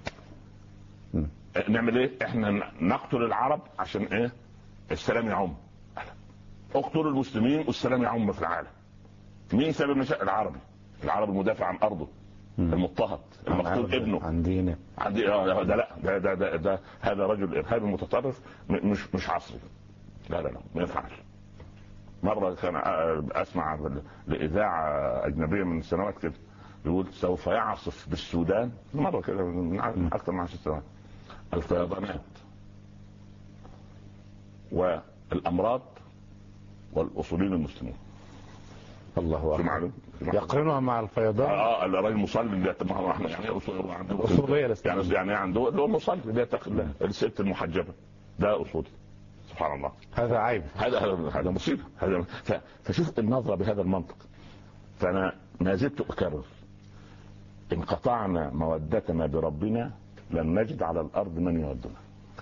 نعمل ايه؟ احنا نقتل العرب عشان ايه؟ السلام يعم. اقتلوا المسلمين والسلام يعم في العالم. مين سبب نشأ العربي؟ العرب المدافع عن ارضه المضطهد المقتول ابنه عن دينه عن دي... ده لا ده ده, ده, ده هذا رجل ارهابي متطرف مش مش عصري. لا لا لا ما ينفعش. مره كان اسمع لاذاعه اجنبيه من سنوات كده يقول سوف يعصف بالسودان مره كده من اكثر من عشر سنوات الفيضانات والامراض والاصوليين المسلمين. الله اكبر. يقرنها مع الفيضان. اه الراجل المصلي اللي احنا يعني عنده اصوليه يعني يعني عنده اللي هو المصلي اللي يتقي الله الست المحجبه ده اصولي. سبحان الله. هذا عيب. هذا هذا مصيبه. هذا فشوف النظره بهذا المنطق. فانا ما زلت اكرر ان قطعنا مودتنا بربنا لن نجد على الارض من يودنا.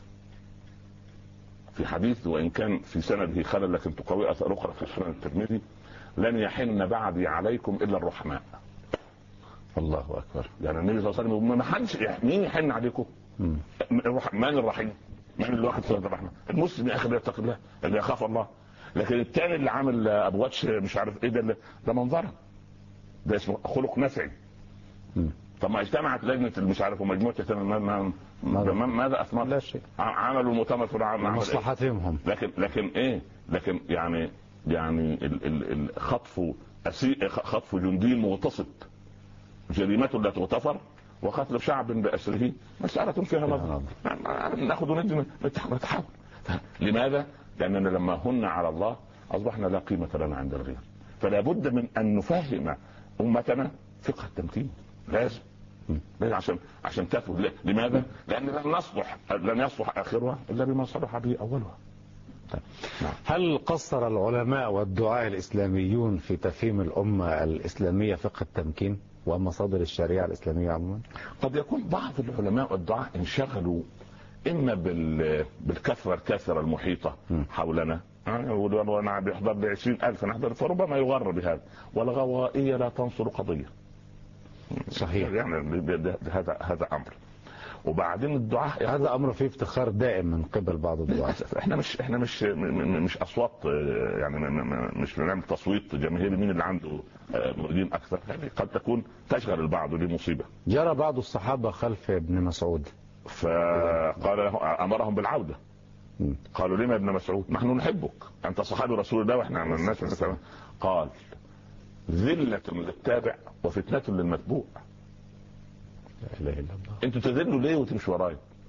في حديث وان كان في سنده خلل لكن تقوي اثار اخرى في سنن الترمذي لن يحن بعدي عليكم الا الرحماء. الله اكبر. يعني النبي صلى الله عليه وسلم ما حدش مين يحن عليكم؟ الرحمن الرحيم. من اللي واخد صلاه الرحمه؟ المسلم يا اخي اللي يتقي الله اللي يخاف الله. لكن الثاني اللي عامل ابو واتش مش عارف ايه ده ده منظره ده اسمه خلق نفعي. طب ما اجتمعت لجنه مش عارف ومجموعه ماذا اثمر؟ لا شيء. عملوا المؤتمر في مصلحتهم هم. لكن لكن ايه؟ لكن يعني يعني خطف خطف جندي مغتصب جريمة لا تغتفر وقتل شعب بأسره مسألة فيها نظر. ناخذ وندي نتحاول. لماذا؟ لأننا لما هن على الله أصبحنا لا قيمة لنا عند الغير. فلا بد من أن نفهم أمتنا فقه التمكين. لازم لازم عشان عشان تفهم. لماذا؟ لأن لن نصلح لن يصلح آخرها إلا بما صلح به أولها. هل قصر العلماء والدعاة الإسلاميون في تفهيم الأمة الإسلامية فقه التمكين ومصادر الشريعة الإسلامية عموما؟ قد يكون بعض العلماء والدعاة انشغلوا إما بالكثرة الكاثرة المحيطة حولنا. أنا بيحضر لي عشرين ألف نحضر فربما يغر بهذا والغوائية لا تنصر قضية. صحيح. يعني هذا هذا أمر. وبعدين الدعاء هذا امر فيه افتخار دائم من قبل بعض الدعاة. احنا مش احنا مش مش اصوات يعني مش بنعمل تصويت جماهيري مين اللي عنده مريدين اكثر. يعني قد تكون تشغل البعض ودي مصيبه. جرى بعض الصحابه خلف ابن مسعود فقال له امرهم بالعوده. قالوا لما ابن مسعود؟ نحن نحبك انت صحابي رسول الله واحنا من الناس. قال ذله للتابع وفتنه للمتبوع. لا اله الا الله. انتوا تذلوا ليه وتمشوا ورايا؟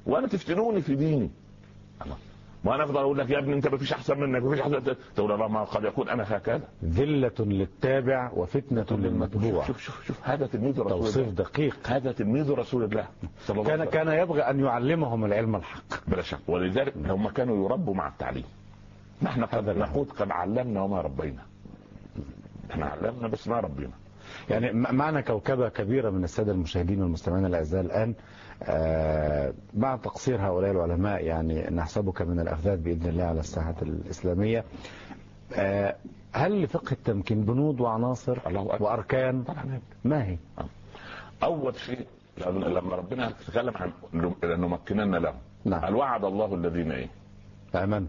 وانا تفتنوني في ديني. الله. وانا افضل اقول لك يا ابني انت ما فيش احسن منك، ما فيش احسن، تقول الله ما قد يكون انا هكذا. ذلة للتابع وفتنة للمتبوع. شوف شوف شوف هذا تلميذ رسول الله، توصيف دقيق. هذا تلميذ رسول الله صلى الله عليه كان وسلم. كان يبغى ان يعلمهم العلم الحق بلا شك، ولذلك هم كانوا يربوا مع التعليم. نحن قد نقول قد علمنا وما ربينا. احنا علمنا بس ما ربينا. يعني معنا كوكبة كبيرة من السادة المشاهدين والمستمعين الأعزاء الآن، آه مع تقصير هؤلاء العلماء يعني نحسبك من الأفذاذ بإذن الله على الساحة الإسلامية. آه هل لفقه التمكين بنود وعناصر وأركان؟ ما هي؟ أول شيء لما ربنا يتكلم عن نمكنن لهم، نعم. الوعد الله الذين ايه؟ آمنوا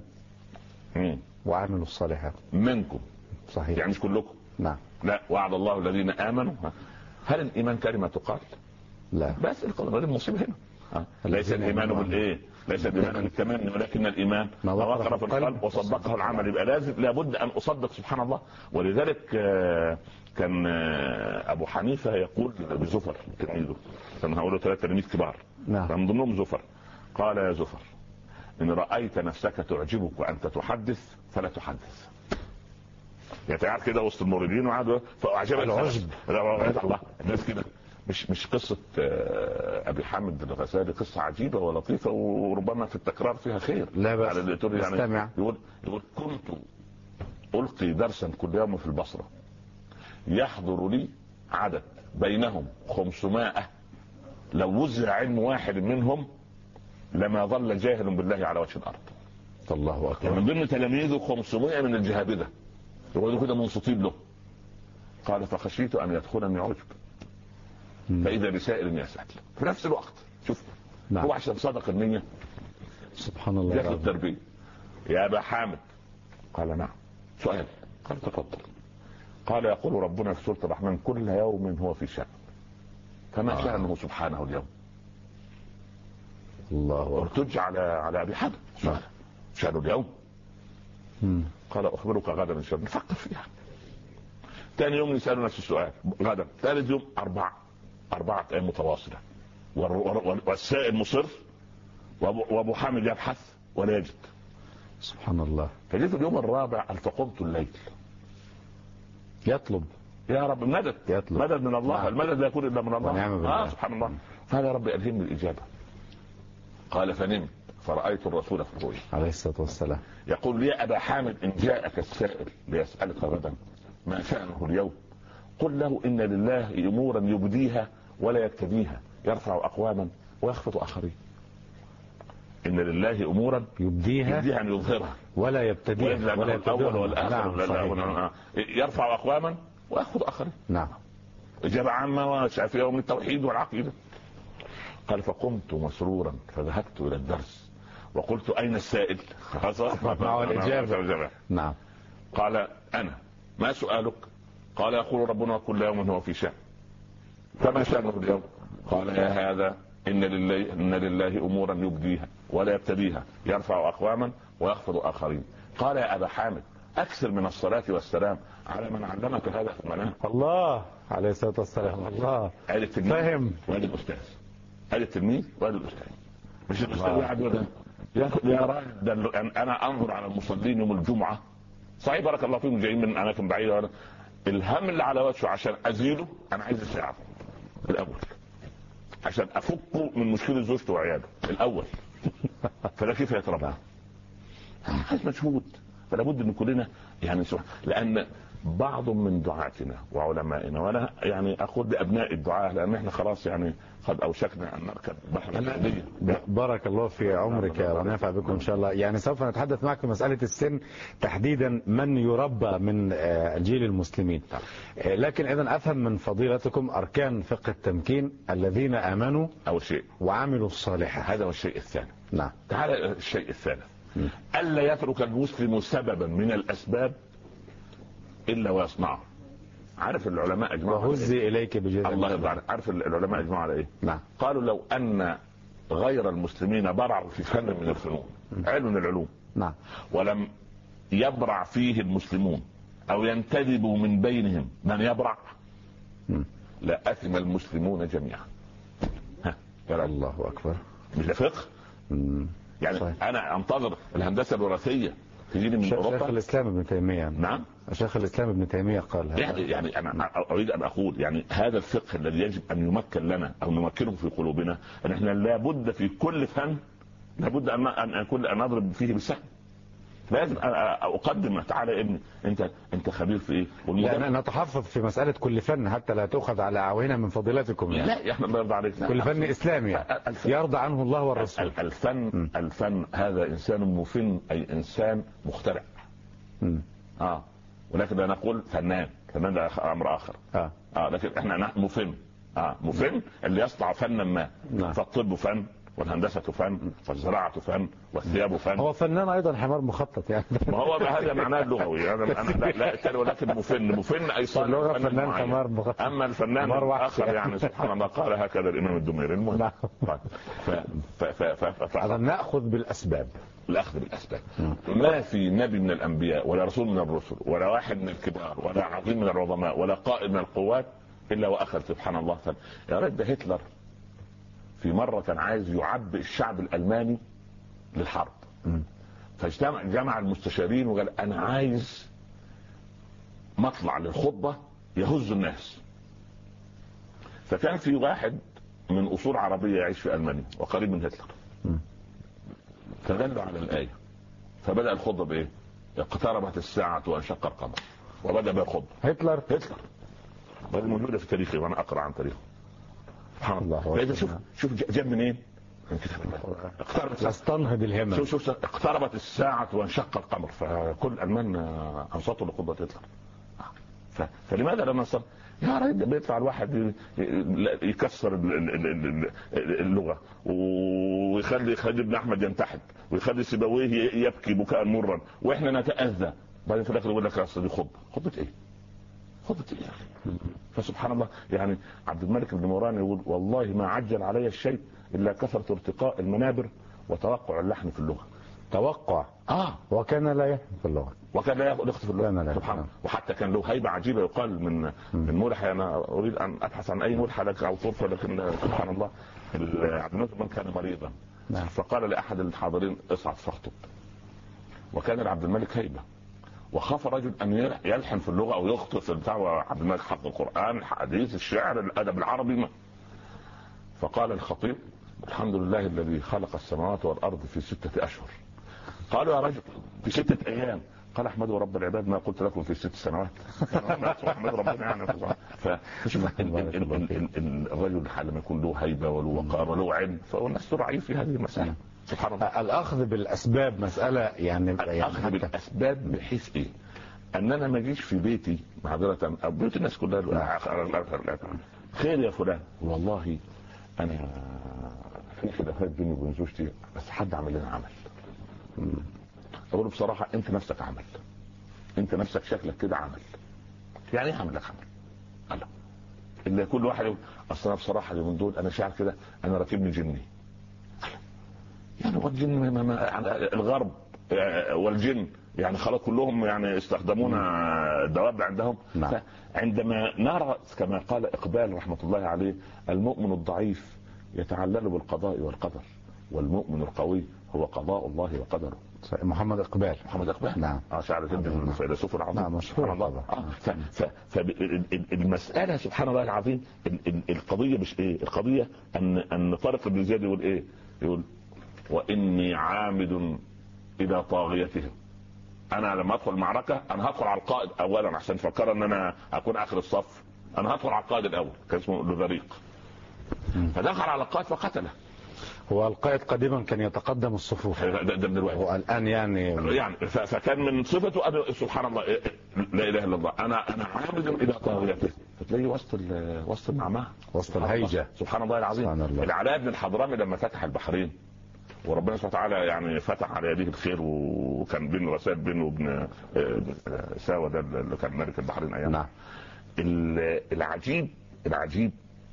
وعملوا الصالحات منكم. صحيح. يعني مش كلكم. نعم. لا، وعد الله الذين آمنوا. هل الإيمان كلمة تقال؟ لا. بس القضية المصيبة هنا. ليس الإيمان بالإيه؟ ليس الإيمان بالتمني، ولكن الإيمان ما وقر في القلب وصدقه العمل. يبقى لازم لابد أن أصدق سبحان الله. ولذلك كان أبو حنيفة يقول بزفر تلميذه، كان هقوله ثلاثة تلاميذ كبار، من ضمنهم زفر، قال يا زفر إن رأيت نفسك تعجبك وأنت تحدث فلا تحدث. يعني تعال كده وسط الموردين وعادوا فعجبك العجب. الله الناس كده. مش مش قصة أبي حامد الغزالي قصة عجيبة ولطيفة وربما في التكرار فيها خير. لا بس يعني استمع. يقول يقول كنت ألقي درسا كل يوم في البصرة يحضر لي عدد بينهم خمسمائة، لو وزع علم واحد منهم لما ظل جاهل بالله على وجه الأرض. الله أكبر. يعني من ضمن تلاميذه خمسمائة من الجهابذة يقولوا كده منصتين له. قال فخشيت أن يدخلني عجب فإذا بسائل يسأل في نفس الوقت. شوف نعم. هو عشان صدق النية سبحان الله ياخذ التربية. يا أبا حامد، قال نعم. سؤال، قال تفضل. قال يقول ربنا في سورة الرحمن كل يوم هو في شأن، فما آه. شأنه سبحانه اليوم؟ الله ارتج على على أبي حامد نعم. شأنه اليوم. مم. قال أخبرك غدا إن شاء الله، نفكر فيها. ثاني يوم يسألوا نفس السؤال غدا. ثالث يوم أربعة أربعة أيام متواصلة والسائل مصر وأبو حامد يبحث ولا يجد. سبحان الله. فجيت اليوم الرابع فقمت الليل يطلب يا رب مدد، يطلب مدد من الله. المدد لا يكون إلا من الله. آه سبحان الله. قال يا رب ألهمني الإجابة. قال فنمت فرأيت الرسول في الرؤيا عليه الصلاة والسلام يقول لي أبا حامد إن جاءك السائل ليسألك غدا ما شأنه اليوم قل له إن لله أمورا يبديها ولا يبتديها، يرفع أقواما ويخفض آخرين. إن لله أمورا يبديها يبديها أن يظهرها ولا يبتديها ولا الأول والآخر. نعم. يرفع أقواما ويخفض آخرين. نعم. إجابة عامة وشافية من التوحيد والعقيدة. قال فقمت مسرورا فذهبت إلى الدرس وقلت أين السائل؟ معه الإجابة. نعم. قال أنا. ما سؤالك؟ قال يقول ربنا كل يوم هو في شأن، فما شأنه اليوم؟ قال يا هذا إن لله, إن لله أمورا يبديها ولا يبتديها، يرفع أقواما ويخفض آخرين. قال يا أبا حامد أكثر من الصلاة والسلام على من علمك هذا في المنام. الله عليه الصلاة والسلام. الله هذا التلميذ فهم وهذا الأستاذ، هذا التلميذ وهذا الأستاذ. مش الأستاذ واحد يقول يا راجل أنا أنظر على المصلين يوم الجمعة صحيح بارك الله فيهم جايين من أماكن بعيدة، الهم اللي على وجهه عشان أزيله أنا عايز الساعة الأول عشان أفكه من مشكلة زوجته وعياله الأول. فلا كيف يتربى هذا مجهود. فلا بد ان كلنا يعني سبحان، لان بعض من دعاتنا وعلمائنا، وانا يعني اقول لابناء الدعاء لان احنا خلاص يعني قد اوشكنا ان نركب بحر الهديه. بارك الله في عمرك يا رب، نفع بكم ان شاء الله. يعني سوف نتحدث معك في مساله السن تحديدا، من يربى من جيل المسلمين. لكن اذا افهم من فضيلتكم اركان فقه التمكين: الذين امنوا اول شيء وعملوا الصالحات. هذا هو الشيء الثاني. نعم. تعال الشيء الثالث: الا يترك المسلم سببا من الاسباب الا ويصنعه. عارف العلماء اجمعوا وهزي إيه؟ اليك بجذع الله يرضى عليك. عارف العلماء اجمعوا على ايه؟ نعم. قالوا لو ان غير المسلمين برعوا في فن من الفنون، علم من العلوم، نعم، ولم يبرع فيه المسلمون او ينتدبوا من بينهم من يبرع، لا اثم المسلمون جميعا. ها الله اكبر. مش ده فقه؟ يعني صحيح. انا انتظر الهندسه الوراثيه تجيني من اوروبا. شيخ الاسلام ابن تيميه. نعم شيخ الاسلام ابن تيميه قال هذا. يعني يعني انا اريد ان اقول يعني هذا الفقه الذي يجب ان يمكن لنا او نمكنه في قلوبنا، ان احنا لابد في كل فن لابد ان ان اكون ان اضرب فيه بالسهم. لازم اقدم تعالى يا ابني انت انت خبير في ايه؟ يعني نتحفظ في مساله كل فن حتى لا تؤخذ على اعواننا من فضيلتكم. يعني لا يا احمد الله يرضى عليك. كل فن اسلامي يعني يرضى عنه الله والرسول. الفن م. الفن هذا انسان مفن، اي انسان مخترع. م. اه ولكن لا نقول فنان، فنان ده امر اخر. اه اه لكن احنا نحن مفن. اه مفن اللي يصنع فنا ما. نعم. فالطب فن، والهندسه فن، والزراعه فن، والثياب فن. هو فنان ايضا حمار مخطط يعني. ما هو هذا معناه اللغوي. انا انا لا, لا ولكن مفن مفن اي صار فنان حمار مخطط. اما الفنان الاخر يعني سبحان الله قال هكذا الامام الدميري. المهم ف ف ف ف ناخذ بالاسباب. الاخذ بالاسباب. ما في نبي من الانبياء ولا رسول من الرسل ولا واحد من الكبار ولا عظيم من العظماء ولا قائد من القوات الا واخذ سبحان الله. يا ريت ده هتلر في مرة كان عايز يعبئ الشعب الألماني للحرب، فاجتمع جمع المستشارين وقال أنا عايز مطلع للخطبة يهز الناس. فكان في واحد من أصول عربية يعيش في ألمانيا وقريب من هتلر، فدلوا على الآية فبدأ الخطبة بإيه؟ اقتربت الساعة وانشق القمر، وبدأ بالخطبة. هتلر هتلر وهذه موجودة في تاريخي وأنا أقرأ عن تاريخه. سبحان الله. شوف شوف جاب منين؟ من كتاب الله. اقتربت استنهض الهمم. شوف شوف اقتربت الساعة وانشق القمر، فكل الألمان أنصتوا لخطبة هتلر. فلماذا لا نصر؟ يا ريت بيطلع الواحد يكسر اللغة ويخلي خالد بن أحمد ينتحب ويخلي سيبويه يبكي بكاء مرا واحنا نتأذى، بعدين في الآخر يقول لك اصل دي خطبة. خطبة ايه؟ خطبة ايه يا اخي؟ فسبحان الله. يعني عبد الملك بن مروان يقول والله ما عجل علي الشيء الا كثرة ارتقاء المنابر وتوقع اللحن في اللغة. توقع اه وكان لا يحن في اللغة، وكان لا يخطف في اللغة سبحان الله. وحتى كان له هيبة عجيبة يقال من م. من ملحة. انا اريد ان ابحث عن اي ملحة لك او طرفة، لكن سبحان الله عبد الملك من كان مريضا نعم. فقال لاحد الحاضرين اصعد فاخطب، وكان لعبد الملك هيبة وخاف رجل ان يلحن في اللغه او يخطئ في البتاع. عبد الملك حفظ القران، الحديث، الشعر، الادب العربي ما. فقال الخطيب الحمد لله الذي خلق السماوات والارض في سته اشهر. قالوا يا رجل في سته ايام. قال احمدوا رب العباد ما قلت لكم في ست سنوات. احمد ربنا يعني. فشوف الرجل لما يكون له هيبه وله وقار وله علم فالناس تراعيه في هذه المساله. سبحان الله. الاخذ بالاسباب مساله يعني الاخذ بالاسباب بحيث ايه؟ ان انا ما اجيش في بيتي معذره او بيوت الناس كلها خير يا فلان والله انا في خلافات بيني وبين زوجتي بس حد عمل لنا عمل. اقول بصراحه انت نفسك عمل، انت نفسك شكلك كده عمل. يعني ايه عمل لك عمل؟ الله اللي كل واحد يقول اصل انا بصراحه اليومين دول انا شاعر كده انا راكبني جني. يعني والجن الغرب والجن يعني خلاص كلهم يعني استخدمون الدواب عندهم. نعم. عندما نرى كما قال إقبال رحمة الله عليه المؤمن الضعيف يتعلل بالقضاء والقدر والمؤمن القوي هو قضاء الله وقدره. محمد إقبال. محمد إقبال نعم. شاعر جدا من الفيلسوف العظيم. نعم مشهور الله. آه. فالمسألة سبحان الله العظيم القضية مش ايه؟ القضية ان ان طارق بن زياد يقول ايه؟ يقول واني عامد الى طاغيتهم. انا لما ادخل معركه انا هدخل على القائد اولا عشان تفكر ان انا اكون اخر الصف. انا هدخل على القائد الاول كان اسمه لذريق. فدخل على القائد فقتله. هو القائد قديما كان يتقدم الصفوف. ده, ده من الوقت. والان يعني يعني فكان من صفته سبحان الله لا اله الا الله انا انا عامد الى طاغيته. فتلاقيه وسط وسط المعمعه وسط الهيجه. سبحان الله العظيم. العلاء بن الحضرمي لما فتح البحرين وربنا سبحانه وتعالى يعني فتح على يديه الخير وكان بينه رسائل بينه وابن ساوى ده اللي كان ملك البحرين ايام. نعم. العجيب العجيب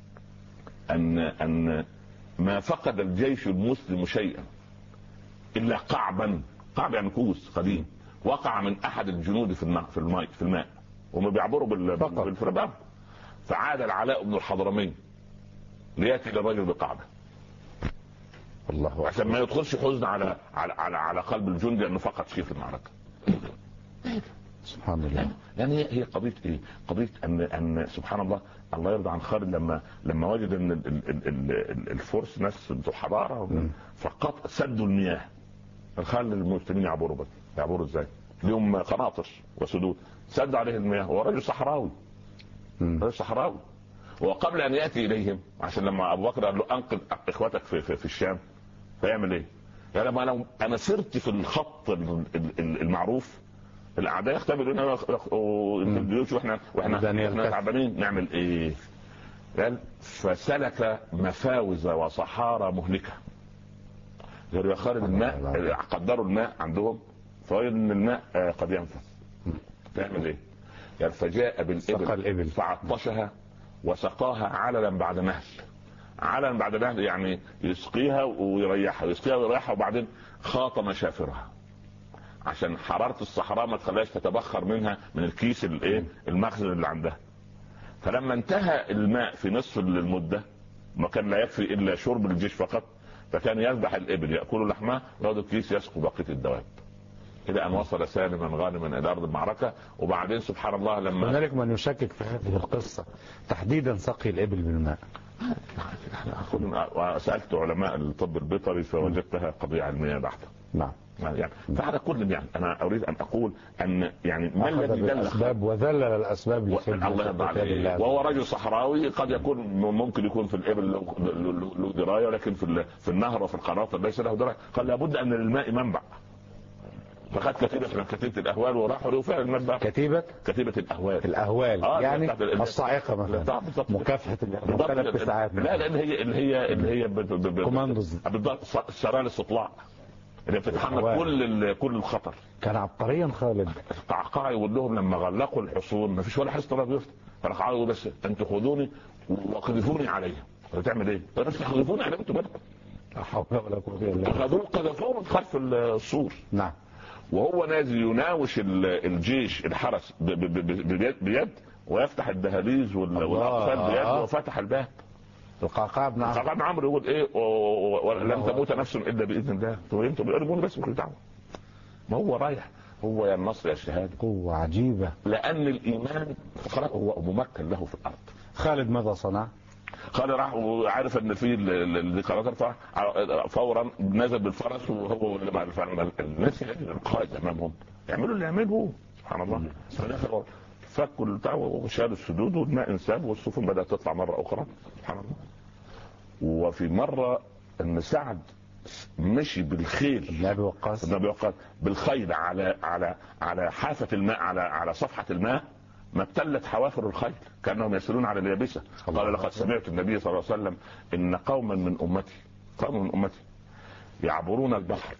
ان ان ما فقد الجيش المسلم شيئا الا قعبا. قعب يعني كوس قديم وقع من احد الجنود في الماء في الماء في الماء وهم بيعبروا بالفربان. فعاد العلاء بن الحضرمي لياتي للرجل بقعبه الله عشان ما يدخلش حزن على على على, على قلب الجندي انه فقد شيء في المعركه. سبحان الله. يعني هي هي قضيه ايه؟ قضيه ان ان سبحان الله، الله يرضى عن خالد لما لما وجد ان ال ال ال ال الفرس ناس ذو حضاره فقط سدوا المياه، خلى المسلمين يعبروا. بس يعبروا ازاي؟ لهم قناطر وسدود، سد عليه المياه. هو رجل صحراوي، رجل صحراوي. وقبل ان ياتي اليهم، عشان لما ابو بكر قال له انقذ اخوتك في, في, في الشام، فيعمل ايه؟ يعني لما لو انا سرت في الخط المعروف، الاعداء يختبرون الجيوش واحنا واحنا تعبانين، نعمل ايه؟ قال فسلك مفاوز وصحارى مهلكه. غير خارج الماء، قدروا الماء عندهم فوجد ان الماء قد ينفذ. تعمل ايه؟ يعني فجاء بالابل فعطشها وسقاها عللا بعد نهل. عللا بعد نهل يعني يسقيها ويريحها، يسقيها ويريحها، وبعدين خاط مشافرها عشان حراره الصحراء ما تخليهاش تتبخر منها من الكيس الايه المخزن اللي عندها. فلما انتهى الماء في نصف المده، ما كان لا يكفي الا شرب الجيش فقط، فكان يذبح الابل ياكلوا لحمها وياخذ الكيس يسقوا بقيه الدواب، الى ان وصل سالما غانما الى ارض المعركه. وبعدين سبحان الله لما هنالك من يشكك في هذه القصه تحديدا سقي الابل بالماء. وسالت علماء الطب البيطري فوجدتها قضيه علميه بحته. نعم. يعني فعلى كل يعني انا اريد ان اقول ان يعني ما الذي دل الاسباب وذلل الاسباب لخدمه الله يرضى عليه. وهو رجل صحراوي قد يكون ممكن يكون في الابل له درايه، ولكن في في النهر وفي القناطر ليس له درايه. قال لابد ان للماء منبع. فخد كتيبه من كتيبه الاهوال وراحوا له فعلا المنبع. كتيبه كتيبه الاهوال الاهوال آه يعني الصاعقه مثلا، مكافحه مكافحه الساعات. لا لان هي اللي هي اللي هي كوماندوز بالضبط، السرايا الاستطلاع اللي بتتحمل كل كل الخطر. كان عبقريا خالد. القعقاع يقول لهم لما غلقوا الحصون ما فيش ولا حصن طلب يفتح، فالقعقاع يقول بس انتوا خذوني وقذفوني عليها. تعمل ايه؟ بس تقذفوني عليها انتوا بدكم. لا حول ولا قوه الا بالله. خذوه قذفوه من خلف السور. نعم. وهو نازل يناوش الجيش الحرس بيد ويفتح الدهاليز والاقفال بيد، وفتح الباب. القعقاع بن عمرو القعقاع بن عمرو يقول ايه؟ ولن تموت نفس الا باذن الله. انتوا بيقولوا بس مش دعوه. ما هو رايح، هو يا النصر يا الشهاده. قوه عجيبه، لان الايمان خلاص هو ممكن له في الارض. خالد ماذا صنع؟ خالد راح وعارف ان في القناطر، فورا نزل بالفرس وهو الناس القائد امامهم يعملوا اللي يعملوه. سبحان الله. فكوا البتاع وشالوا السدود والماء انساب والسفن بدات تطلع مره اخرى. سبحان الله. وفي مره ان سعد مشي بالخيل، النبي وقاص النبي وقاص بالخيل على على على حافه الماء، على على صفحه الماء، ما ابتلت حوافر الخيل كانهم يسيرون على اليابسه. قال لقد سمعت النبي صلى الله عليه وسلم ان قوما من امتي قوم من امتي يعبرون البحر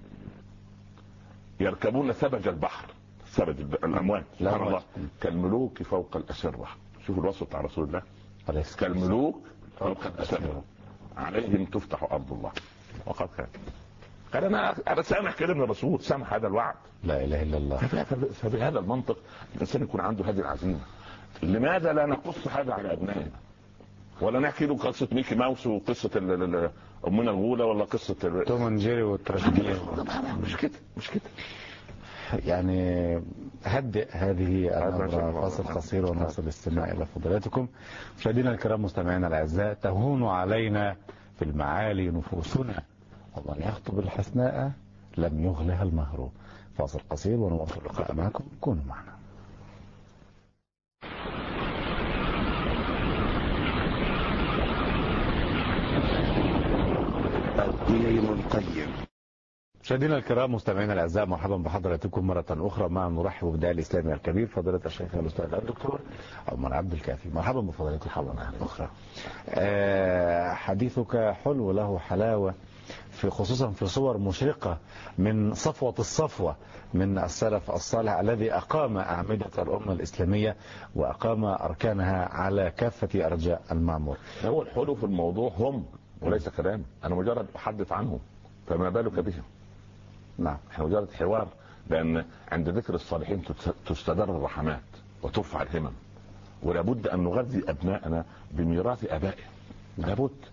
يركبون ثبج البحر، ثبج الامواج، سبحان الله، كالملوك فوق الاسره. شوفوا الوصف بتاع رسول الله، كالملوك فوق الاسره عليهم تفتح ارض الله. وقد كان قال انا انا سامح كلمه الرسول، سامح هذا الوعد. لا اله الا الله. فبهذا المنطق الانسان يكون عنده هذه العزيمه. لماذا لا نقص هذا على ابنائنا؟ ولا نحكي له قصه ميكي ماوس وقصه امنا الغوله، ولا قصه توم اند جيري والتراجيديا؟ مش كده مش كده يعني. هدئ هذه النبرة. فاصل قصير ونواصل الاستماع الى فضيلتكم. مشاهدينا الكرام مستمعينا الاعزاء، تهون علينا في المعالي نفوسنا، ومن يخطب الحسناء لم يغلها المهر. فاصل قصير ونواصل اللقاء معكم، كونوا معنا. الدين القيم. مشاهدينا الكرام مستمعينا الاعزاء، مرحبا بحضراتكم مره اخرى. مع نرحب بالداعي الاسلامي الكبير فضيله الشيخ الاستاذ الدكتور عمر عبد الكافي. مرحبا بفضيلتكم حلقه اخرى. أه حديثك حلو له حلاوه، في خصوصا في صور مشرقه من صفوه الصفوه من السلف الصالح الذي اقام اعمده الامه الاسلاميه واقام اركانها على كافه ارجاء المعمور. هو الحلو في الموضوع هم وليس كلام، انا مجرد احدث عنهم، فما بالك بهم. نعم، احنا مجرد حوار، لان عند ذكر الصالحين تستدر الرحمات وترفع الهمم. ولابد ان نغذي ابنائنا بميراث ابائهم، لابد.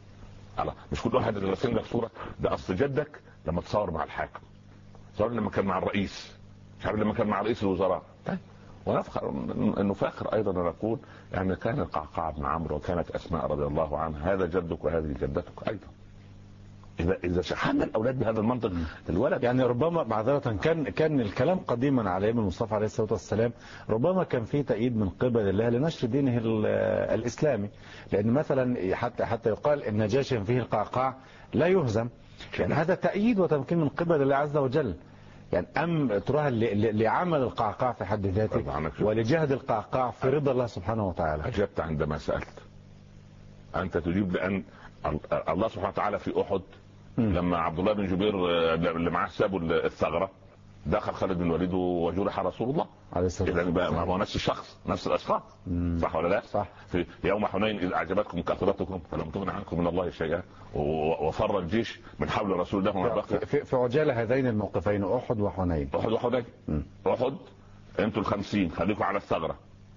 الله مش كل واحد راسم لك صوره، ده اصل جدك لما تصور مع الحاكم، صور لما كان مع الرئيس، مش عارف لما كان مع رئيس الوزراء. طيب ونفخر انه فاخر ايضا نقول يعني كان القعقاع بن عمرو وكانت اسماء رضي الله عنها، هذا جدك وهذه جدتك ايضا. اذا اذا شحنا الاولاد بهذا المنطق الولد يعني ربما معذره كان كان الكلام قديما على ايام المصطفى عليه الصلاه والسلام، ربما كان في تأييد من قبل الله لنشر دينه الاسلامي، لان مثلا حتى حتى يقال ان نجاشي فيه القعقاع لا يهزم، يعني هذا تأييد وتمكين من قبل الله عز وجل. يعني أم تراها لعمل القعقاع في حد ذاته ولجهد القعقاع في رضا الله سبحانه وتعالى. أجبت عندما سألت، أنت تجيب لأن الله سبحانه وتعالى في أحد لما عبد الله بن جبير اللي معاه سابوا الثغرة دخل خالد بن الوليد وجرح رسول الله عليه الصلاة والسلام. إذا ما هو نفس الشخص نفس الأشخاص، صح ولا لا؟ صح. في يوم حنين إذ أعجبتكم كثرتكم فلم تغن عنكم من الله شيئا وفر الجيش من حول رسول الله. في, في عجالة هذين الموقفين أحد وحنين. أحد وحنين. أحد أنتوا الخمسين خليكم على الثغرة،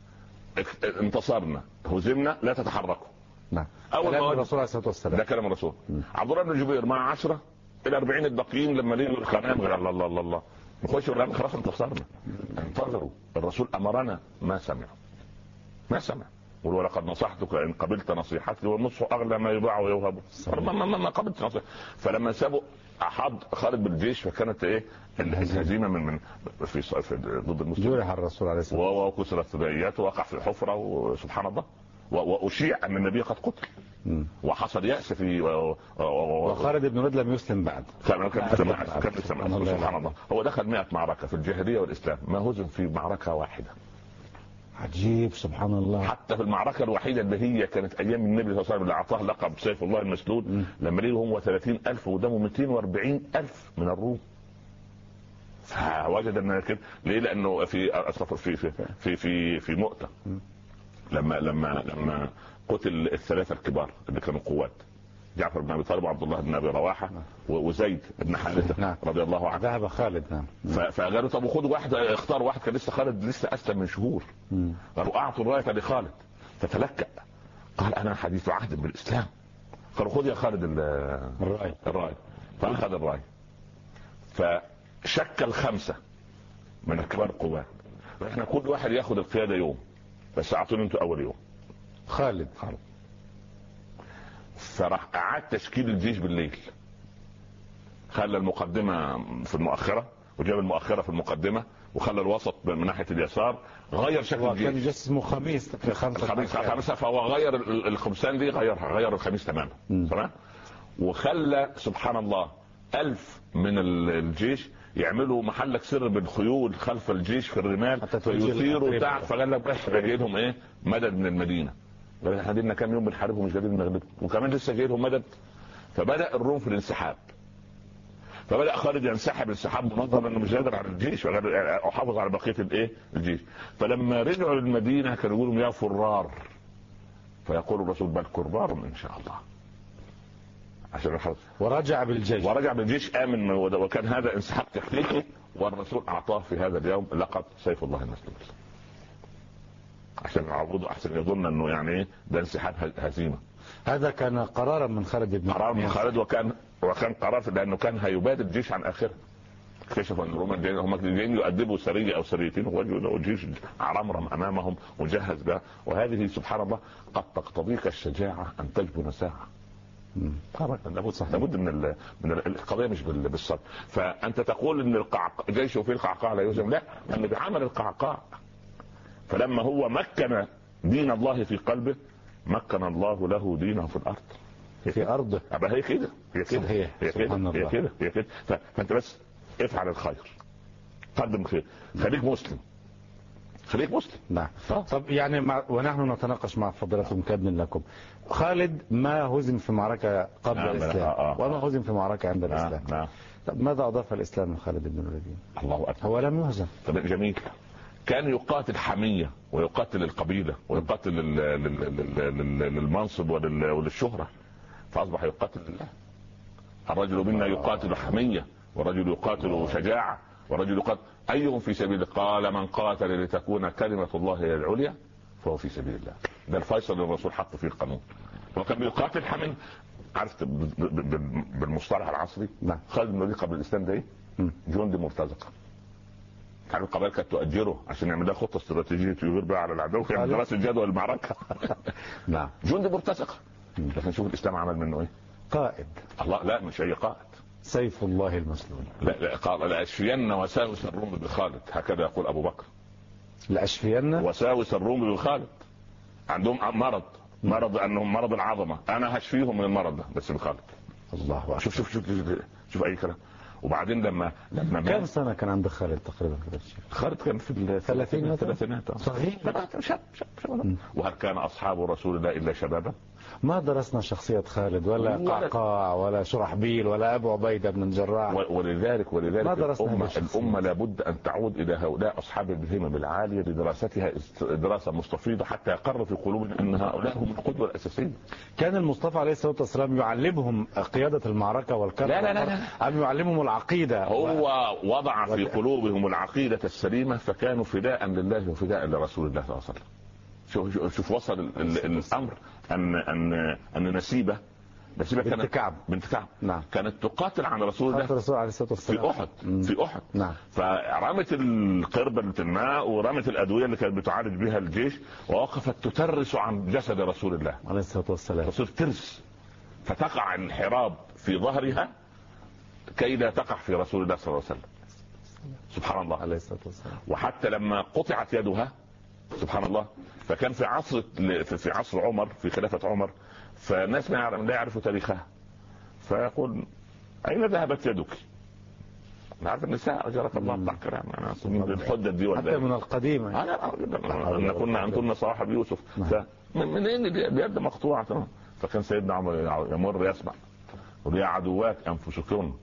انتصرنا هزمنا لا تتحركوا. نعم. أول كلام الرسول عليه الصلاة والسلام. ده كلام الرسول. عبد الله بن جبير مع عشرة إلى أربعين الباقيين لما لقوا الخنام الله الله الله الله نخش ونعمل خلاص انتصرنا. انتظروا الرسول أمرنا ما سمع ما سمع ولقد نصحتك ان قبلت نصيحتي والنصح اغلى ما يباع ويوهب. ما, ما, ما قبلت نصيحتي. فلما سابوا احد خالد بالجيش فكانت ايه الهزيمه من من في, في ضد المسلمين. جرح الرسول عليه الصلاه والسلام وكسرت ثديياته وقع في حفره وسبحان الله واشيع ان النبي قد قتل. م. وحصل يأس في و... و... وخالد بن الوليد لم يسلم بعد. كان كان سبحان الله. هو دخل مئة معركه في الجاهليه والاسلام ما هزم في معركه واحده. عجيب سبحان الله. حتى في المعركة الوحيدة اللي هي كانت أيام النبي صلى الله عليه وسلم اللي أعطاه لقب سيف الله المسلول م. لما لقوا هم ثلاثين ألف ودموا مئتين وأربعين ألف من الروم. فوجد أن كده ليه؟ لأنه في في في في في, في مؤتة لما لما لما قتل الثلاثة الكبار اللي كانوا قوات جعفر بن ابي طالب وعبد الله بن ابي رواحه وزيد بن حارثه نعم. رضي الله عنه. ذهب خالد نعم. فقالوا طب خدوا واحد، اختار واحد كان لسه خالد لسه اسلم من شهور. مم. قالوا اعطوا الرايه لخالد فتلكأ قال انا حديث عهد بالاسلام. قالوا خذ يا خالد الرايه الرايه فاخذ الرايه. فشكل خمسه من كبار القوات، احنا كل واحد ياخذ القياده يوم بس اعطوني انتوا اول يوم. خالد خالد فراح اعاد تشكيل الجيش بالليل، خلى المقدمه في المؤخره وجاب المؤخره في المقدمه وخلى الوسط من ناحيه اليسار، غير شكل الجيش. كان اسمه خميس في خمسه خميس خمسه فهو غير الخمسان دي غيرها غير الخميس تماما تمام. وخلى سبحان الله ألف من الجيش يعملوا محلك سر بالخيول خلف الجيش في الرمال فيثيروا تحت، فقال لك بس جاي لهم ايه مدد من المدينه. احنا لنا كام يوم بنحاربهم مش قادرين نغلبهم وكمان لسه جاي لهم مدد. فبدا الروم في الانسحاب، فبدا خالد ينسحب انسحاب منظم انه مش قادر على الجيش وحافظ على بقيه الايه الجيش. فلما رجعوا للمدينه كانوا يقولوا يا فرار، فيقول الرسول بل كرار ان شاء الله عشان الحظ. ورجع بالجيش ورجع بالجيش امن، وكان هذا انسحاب تكتيكي والرسول اعطاه في هذا اليوم لقب سيف الله المسلول عشان يعوضوا احسن يظن انه يعني ايه ده انسحاب هزيمه. هذا كان قرارا من خالد بن قرار من خالد وكان وكان قرار لانه كان هيباد الجيش عن اخره. اكتشفوا ان الرومان هم جايين يؤدبوا سريه او سريتين ووجدوا الجيش عرمرم امامهم وجهز بها. وهذه سبحان الله قد تقتضيك الشجاعه ان تجبن ساعه. لابد لابد من ال... من القضيه مش بالصبر. فانت تقول ان القعقاع جيش وفيه القعقاع لا يهزم، لا، لانه بعمل القعقاع. فلما هو مكن دين الله في قلبه مكن الله له دينه في الارض في ارضه. ابقى هي كده هي كده هي كده هي كده هي كده. فانت بس افعل الخير، قدم خير، خليك مسلم خليك مسلم. نعم. طب يعني مع... ونحن نتناقش مع فضيلتكم كابن لكم، خالد ما هزم في معركة قبل نعم الإسلام آه آه وما هزم في معركة عند نعم الإسلام. نعم. طب ماذا أضاف الإسلام من خالد بن الوليد؟ الله أكبر. هو لم يهزم. طب جميل. كان يقاتل حمية ويقاتل القبيلة ويقاتل للمنصب وللشهرة، فأصبح يقاتل لله. الرجل منا يقاتل حمية والرجل يقاتل شجاعة والرجل يقاتل أيهم في سبيل الله. قال من قاتل لتكون كلمة الله هي العليا فهو في سبيل الله. ده الفيصل اللي الرسول حط فيه القانون. وكان بيقاتل حمية عرفت بالمصطلح العصري نعم. خالد بن الوليد قبل الاسلام ده ايه؟ جندي مرتزقه. كان القبائل كانت تؤجره عشان يعمل لها خطه استراتيجيه يغير بها على العدو في دراسه جدوى المعركه. نعم. جندي مرتزقه. لكن شوف الاسلام عمل منه ايه؟ قائد. الله لا مش اي قائد. سيف الله المسلول. لا لا قال لاشفين وساوس الروم بخالد، هكذا يقول ابو بكر. لاشفين وساوس الروم بخالد. عندهم مرض مرض انهم مرض العظمه، انا هشفيهم من المرض ده بس بخالد. الله أكبر. شوف شوف شوف شوف, شوف اي كلام. وبعدين لما لما كم سنه كان عند خالد تقريبا كده الشيخ؟ خالد كان في الثلاثينات. الثلاثينات صحيح. شاب شاب شاب. وهل كان اصحاب رسول الله الا شبابا؟ ما درسنا شخصية خالد ولا قعقاع ولا شرحبيل ولا أبو عبيدة بن الجراح. ولذلك ولذلك الأمة, الأمة لابد أن تعود إلى هؤلاء أصحاب الهمم العالية لدراستها دراسة مستفيضة حتى يقر في قلوبهم أن هؤلاء هم القدوة الأساسية. كان المصطفى عليه الصلاة والسلام يعلمهم قيادة المعركة والكرم؟ لا لا لا, لا. أم يعلمهم العقيدة؟ هو وضع في قلوبهم العقيدة السليمة فكانوا فداء لله وفداء لرسول الله صلى الله عليه وسلم. شوف شوف وصل الامر ان ان ان نسيبه نسيبه بنت كانت كعب بنت كعب نعم. كانت تقاتل عن رسول الله الرسول عليه الصلاه والسلام في احد في احد نعم. فرمت القربة الماء ورمت الادويه اللي كانت بتعالج بها الجيش ووقفت تترس عن جسد رسول الله عليه الصلاه والسلام. تصير ترس فتقع الحراب في ظهرها كي لا تقع في رسول الله صلى الله عليه وسلم. سبحان الله عليه الصلاه والسلام. وحتى لما قطعت يدها سبحان الله فكان في عصر في عصر عمر في خلافة عمر فالناس ما يعرف لا يعرفوا تاريخها فيقول أين ذهبت يدك؟ نعرف النساء أجرك الله بتحكر يعني من الحدة دي ولا حتى من القديمة أن كنا أن كنا صواحب يوسف من أين اليد مقطوعة؟ فكان سيدنا عمر يمر يسمع يا عدوات أنفسكم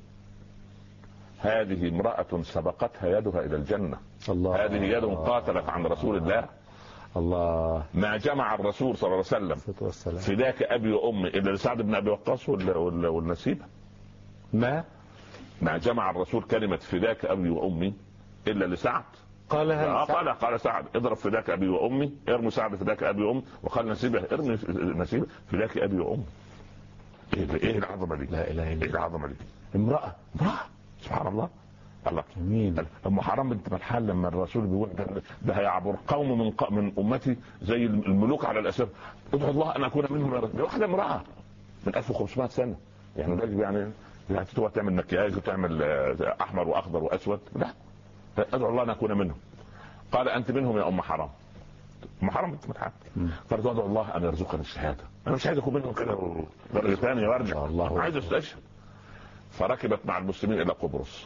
هذه امرأة سبقتها يدها إلى الجنة. الله. هذه يد قاتلت عن رسول الله. الله. ما جمع الرسول صلى الله عليه وسلم فداك أبي وأمي إلا لسعد بن أبي وقاص والنسيبة. ما ما جمع الرسول كلمة فداك أبي وأمي إلا لسعد. قالها قال قال سعد اضرب فداك أبي وأمي، ارمي سعد فداك أبي وأمي، وقال نسيبة ارمي نسيبة فداك أبي وأمي. إيه إيه العظمة دي؟ لا إله إلا إيه العظمة دي؟ امرأة امرأة سبحان الله. الله جميل. ام حرام بنت ملحان لما الرسول بيقول ده, ده هيعبر قوم من ق... من امتي زي الملوك على الاسر ادعو الله ان اكون منهم يا رب. واحده امراه من ألف وخمسمائة سنه يعني ده يعني يعني تقعد تعمل مكياج وتعمل احمر واخضر واسود لا ادعو الله ان اكون منهم. قال انت منهم يا ام حرام. ام حرام بنت ملحان قالت ادعو الله ان يرزقني الشهاده انا مش عايز اكون منهم كده درجه ثانيه وارجع الله عايز استشهد. فركبت مع المسلمين الى قبرص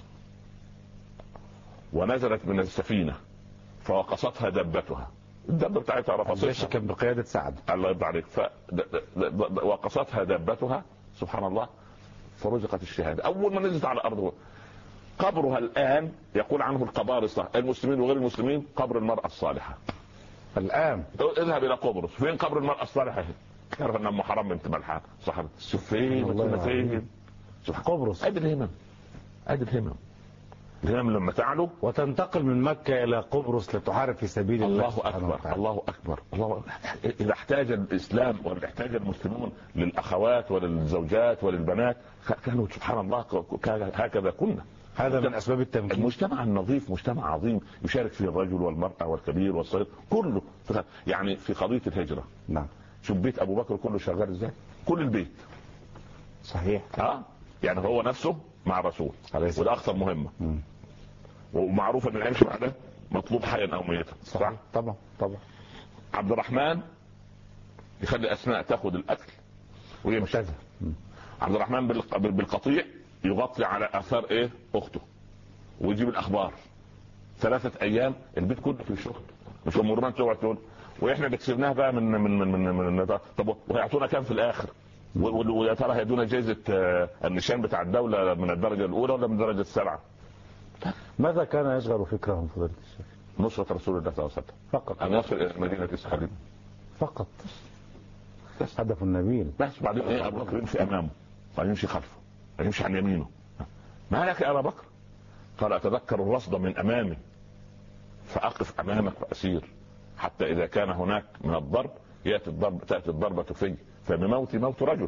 ونزلت من السفينة فوقصتها دبتها الدبة بتاعتها رفضتها. الجيش كان بقيادة سعد الله يرضى عليك. فوقصتها دبتها سبحان الله فرزقت الشهادة. أول ما نزلت على الأرض قبرها الآن يقول عنه القبارصة المسلمين وغير المسلمين قبر المرأة الصالحة. الآن اذهب إلى قبرص فين قبر المرأة الصالحة؟ تعرف أن أم حرام بنت ملحان صح شوف فين فين قبرص. أدي الهمم أدي الهمم الهمم لما تعلو وتنتقل من مكة إلى قبرص لتحارب في سبيل الله. الله أكبر الله أكبر الله. إذا احتاج الإسلام وإذا احتاج المسلمون للأخوات وللزوجات وللبنات كانوا سبحان الله هكذا كنا. هذا من أسباب التمكين. المجتمع النظيف مجتمع عظيم يشارك فيه الرجل والمرأة والكبير والصغير كله يعني في قضية الهجرة. نعم. شوف بيت أبو بكر كله شغال إزاي كل البيت صحيح. اه يعني هو نفسه مع الرسول وده أكثر مهمة م. ومعروف ان العيش بعده مطلوب حيا او ميتا صح طبعا طبعا. عبد الرحمن يخلي اسماء تاخذ الاكل ويمشي. عبد الرحمن بالقطيع يغطي على اثار ايه اخته ويجيب الاخبار. ثلاثه ايام البيت كله في شغل مش ام رمان تقعد تقول واحنا اللي كسبناها بقى من من من من, من طب وهيعطونا كام في الاخر ويا ترى هيدونا جائزه النشان بتاع الدوله من الدرجه الاولى ولا من الدرجه السابعه. ماذا كان يشغل فكرهم فضيلة الشيخ؟ نصرة رسول الله صلى الله عليه وسلم فقط. أن يصل إلى مدينة إسحاق فقط. بس هدف النبيل. بس بعدين إيه أبو بكر يمشي أمامه بعدين يمشي خلفه بعدين يمشي عن يمينه. ما لك يا أبا بكر؟ قال أتذكر الرصد من أمامي فأقف أمامك وأسير حتى إذا كان هناك من الضرب يأتي الضرب تأتي الضربة في فبموتي موت رجل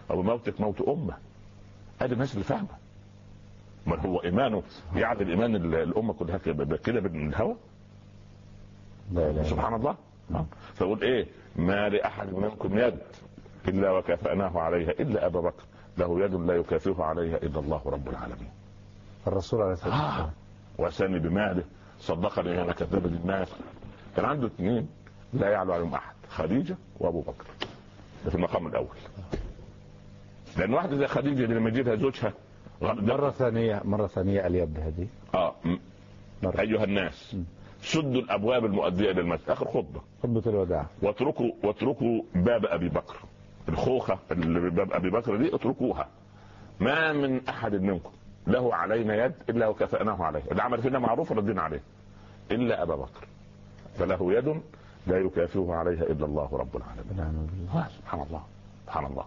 وبموتك موت امه. ادي الناس اللي فاهمه. ما هو ايمانه يعدل ايمان الامه كلها كده بالهوى؟ لا لا سبحان الله. فقول ايه؟ ما لاحد منكم يد الا وكافأناه عليها الا ابا بكر، له يد لا يكافئه عليها الا الله رب العالمين. الرسول عليه الصلاه والسلام آه. وسامي بماله صدقني انا كذب الناس. كان عنده اثنين لا يعلو عليهم احد، خديجه وابو بكر. ده في المقام الاول. لان واحده زي خديجه لما يجيبها زوجها مرة ثانية مرة ثانية اليد هذه. اه مرة. ايها الناس سدوا الابواب المؤدية الى المسجد، اخر خطبة خطبة الوداع. واتركوا واتركوا باب ابي بكر، الخوخة اللي باب ابي بكر دي اتركوها. ما من احد منكم له علينا يد الا وكافأناه عليه، اللي عمل فينا معروف ردينا عليه، الا ابا بكر فله يد لا يكافئه عليها الا الله رب العالمين. سبحان الله سبحان الله.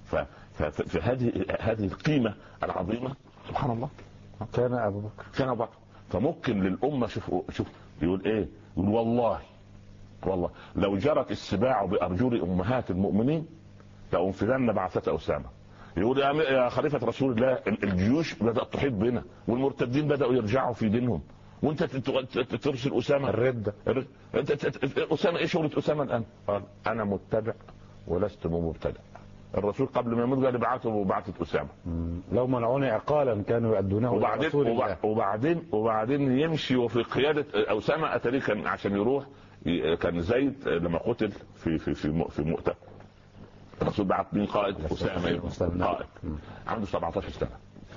فهذه هذه القيمة العظيمة سبحان الله. كان أبو بكر كان أبو بكر. فممكن للأمة شوف شوف يقول إيه؟ يقول والله والله لو جرت السباع بأرجل أمهات المؤمنين لأنفذن بعثة أسامة. يقول يا خليفة رسول الله الجيوش بدأت تحيط بنا والمرتدين بدأوا يرجعوا في دينهم وانت ترسل أسامة الردة. أسامة إيه شغلة أسامة الآن؟ قال أنا متبع ولست مبتدع. الرسول قبل ما يموت قال بعثه وبعثة أسامة. لو منعوني عقالا كانوا يؤدونه وبعدين وبعدين وبعدين يمشي وفي قيادة أسامة أتري كان عشان يروح. كان زيد لما قتل في في في في مؤتة الرسول بعث مين قائد؟ أسامة قائد عنده سبعتاشر سنة.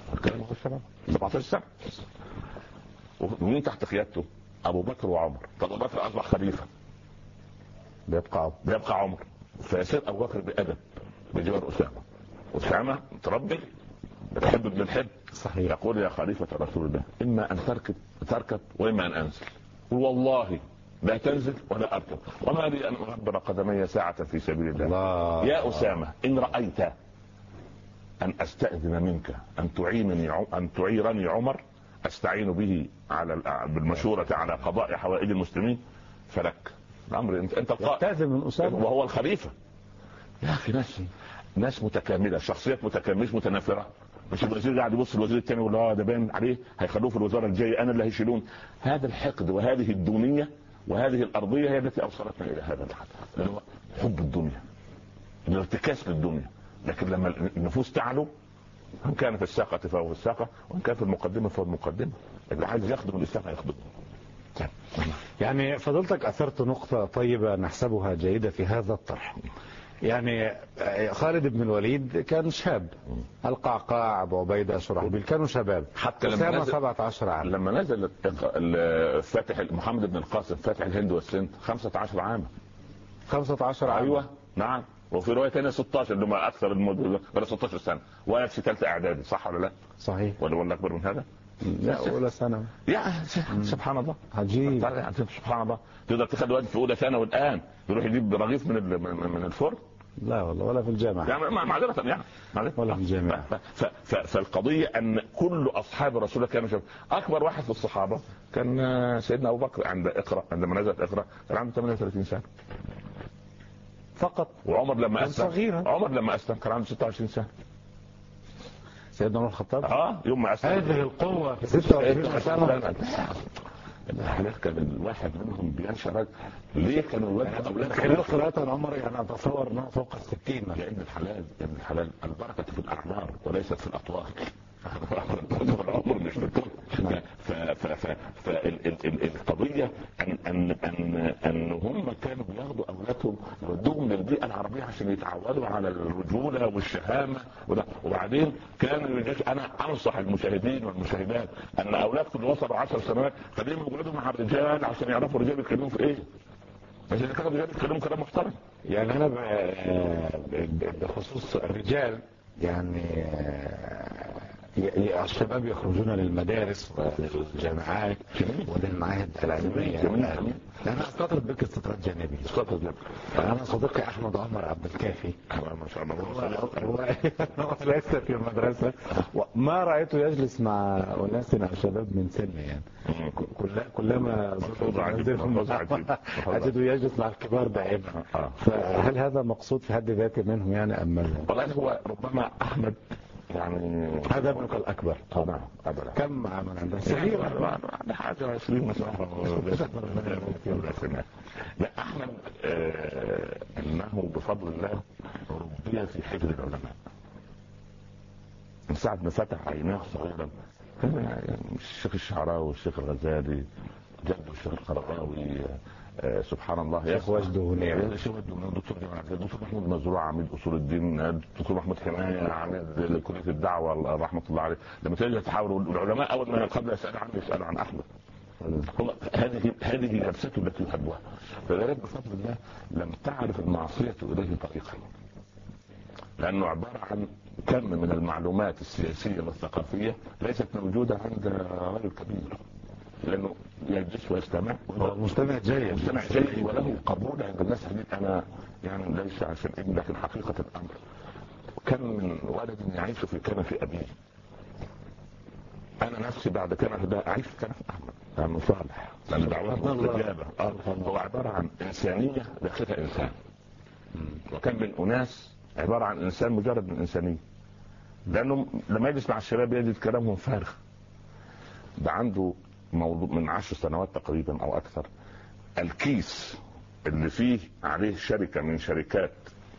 سبعتاشر سنة ومين تحت قيادته؟ أبو بكر وعمر. طب أبو بكر أصبح خليفة بيبقى عمر. بيبقى عمر فيصير أبو بكر بأدب بجوار أسامة. أسامة تربي بتحب ابن الحب صحيح. يقول يا خليفة رسول الله إما أن تركب تركب وإما أن أنزل. والله لا تنزل ولا أركب وما لي أن أغبر قدمي ساعة في سبيل الله, الله. يا أسامة إن رأيت أن أستأذن منك أن تعينني أن تعيرني عمر أستعين به على بالمشورة على قضاء حوائج المسلمين فلك الأمر. أنت أنت القائد من أسامة وهو الخليفة. يا أخي ناس ناس متكاملة، شخصيات متكاملة مش متنافرة. مش الوزير قاعد يبص الوزير الثاني يقول اه ده باين عليه هيخلوه في الوزارة الجاية انا اللي هيشيلون. هذا الحقد وهذه الدونية وهذه الأرضية هي التي أوصلتنا إلى هذا الحد. لأنه حب الدنيا الارتكاز للدنيا. لكن لما النفوس تعلو ان كان في الساقة فهو في الساقة وان كان في المقدمة فهو المقدمة. اللي عايز يخدم الإسلام هيخدمه. يعني فضلتك أثرت نقطة طيبة نحسبها جيدة في هذا الطرح. يعني خالد بن الوليد كان شاب، القعقاع، أبو عبيدة، شرحبيل كانوا شباب حتى لما نزل سبعة عشر عام. لما نزل فاتح محمد بن القاسم فاتح الهند والسند خمسة عشر عام. خمسة عشر عام أيوة نعم. وفي رواية ثانية ستة عشر لما أكثر المدة ولا ستة عشر سنة وأنا في ثالثة إعدادي صح ولا لا؟ صحيح. ولا ولا أكبر من هذا؟ لا أولى ثانوي. يا سبحان الله عجيب. سبحان الله. تقدر تاخد وقت في أولى ثانوي الآن يروح يجيب رغيف من من الفرن؟ لا والله ولا في الجامعة يعني معذرة يعني ولا في الجامعة. فالقضية أن كل أصحاب رسول الله كانوا شباب. أكبر واحد في الصحابة كان سيدنا أبو بكر عند إقرأ عندما نزلت إقرأ كان عنده ثمانية وثلاثين سنة فقط. وعمر لما أسلم صغيرة. عمر لما أسلم كان عنده ستة وعشرين سنة. سيدنا عمر الخطاب اه يوم ما أسلم هذه القوة في ستة وعشرين سنة. كان الواحد منهم بينشر ليه كانوا الولاد اولاد خلال قراءة عمر يعني اتصور انه فوق الستين. لان الحلال لان الحلال البركه في الاعمار وليست في الاطوار. العمر مش بالطول. فالقضيه ان ان ان ان هم كانوا بياخدوا اولادهم يودوهم للبيئه العربيه عشان يتعودوا على الرجوله والشهامه وبعدين كانوا انا انصح المشاهدين والمشاهدات ان اولادكم اللي وصلوا عشر سنوات خليهم يقعدوا مع الرجال عشان يعرفوا الرجال بيتكلموا في ايه. عشان كانوا الرجال بيتكلموا كلام محترم. يعني انا بخصوص الرجال يعني الشباب يخرجون للمدارس والجامعات وللمعاهد العلمية انا استطرد بك استطراد جانبي. استطرد لك. انا صديقي احمد عمر عبد الكافي ما شاء الله هو ليس في المدرسه، وما رايته يجلس مع اناس او شباب من سنه يعني. كلما اجده يجلس مع الكبار دائما. فهل هذا مقصود في حد ذاته منهم يعني ام؟ والله هو ربما احمد يعني هذا ابنك الاكبر. اه نعم ابدا. كم عام عنده؟ عندي حاجه عشرين مثلا. لا احمد آه انه بفضل الله ربي في حجر العلماء من ساعه ما فتح عيناه صغيرا. يعني الشيخ الشعراوي والشيخ الغزالي جده الشيخ القرضاوي آه سبحان الله يا اخي وجده هنا الشيخ الدكتور الدكتور محمود مزروع عميد اصول الدين، الدكتور محمود حمايه عميد كليه الدعوه رحمه الله عليه. لما تيجي تحاوروا العلماء اول ما قبل يسال عنه يسالوا عن احمد. هذه هذه نفسته التي يحبها. فذلك بفضل الله لم تعرف المعصيه اليه طريقا، لانه عباره عن كم من المعلومات السياسيه والثقافيه ليست موجوده عند رجل كبير، لانه يجلس ويستمع مستمع جيد مستمع جيد وله قبول عند الناس. انا يعني ليس عشان ابن، لكن حقيقه الامر كم من ولد يعيش في كنف ابيه. انا نفسي بعد كنف ده اعيش في كنف احمد لانه صالح، لان دعوته مستجابه. هو عباره عن انسانيه داخلها انسان، وكم من اناس عباره عن انسان مجرد من انسانيه، لانه لما يجلس مع الشباب يجد كلامهم فارغ. ده عنده موضوع من عشر سنوات تقريبا او اكثر، الكيس اللي فيه عليه شركه من شركات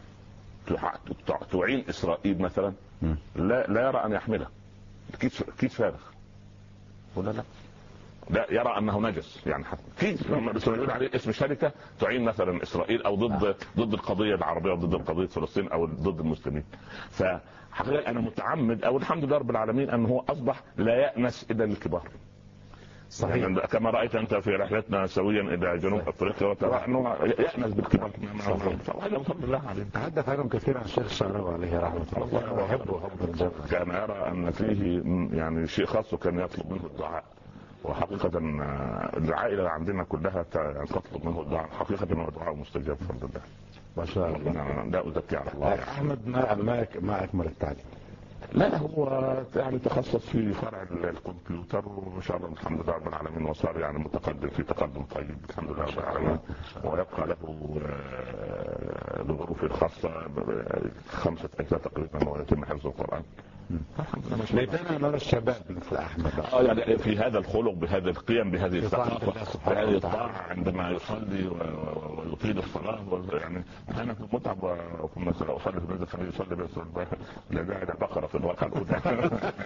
تعين اسرائيل مثلا لا لا يرى ان يحملها. كيس كيس فارغ ولا لا لا يرى انه نجس. يعني كيس لما يقول عليه اسم شركه تعين مثلا اسرائيل او ضد ضد القضيه العربيه وضد القضيه فلسطين او ضد المسلمين. فحقيقه انا متعمد او الحمد لله رب العالمين ان هو اصبح لا يأنس الا للكبار. صحيح. يعني كما رأيت أنت في رحلتنا سويا إلى جنوب أفريقيا وترى أنه يأنس بالكبار. فهذا بفضل الله عليه. تحدث عنهم كثيرا عن الشيخ الشعراوي عليه رحمة الله، وأحبه حب الجنة. كان يرى أن فيه يعني شيء خاص وكان يطلب منه الدعاء، وحقيقة العائلة عندنا كلها تطلب منه الدعاء. حقيقة أنه دعاء مستجاب بفضل الله ما شاء الله. لا أزكي على الله. أحمد ما ما ما أكمل التعليم؟ لا هو يعني تخصص في فرع الكمبيوتر وان شاء الله الحمد لله رب العالمين وصار يعني متقدم في تقدم طيب الحمد لله رب العالمين. ويبقى له الظروف الخاصه خمسه اجزاء تقريبا ويتم حفظ القران. ليتنا نرى الشباب مثل احمد اه يعني في هذا الخلق بهذا القيم بهذه الثقافه بهذه الطاعه عندما يصلي ويطيل الصلاه. يعني انا كنت متعب وكنا اصلي في المسجد الخميس يصلي بس لا داعي البقره في الواقع الاولى.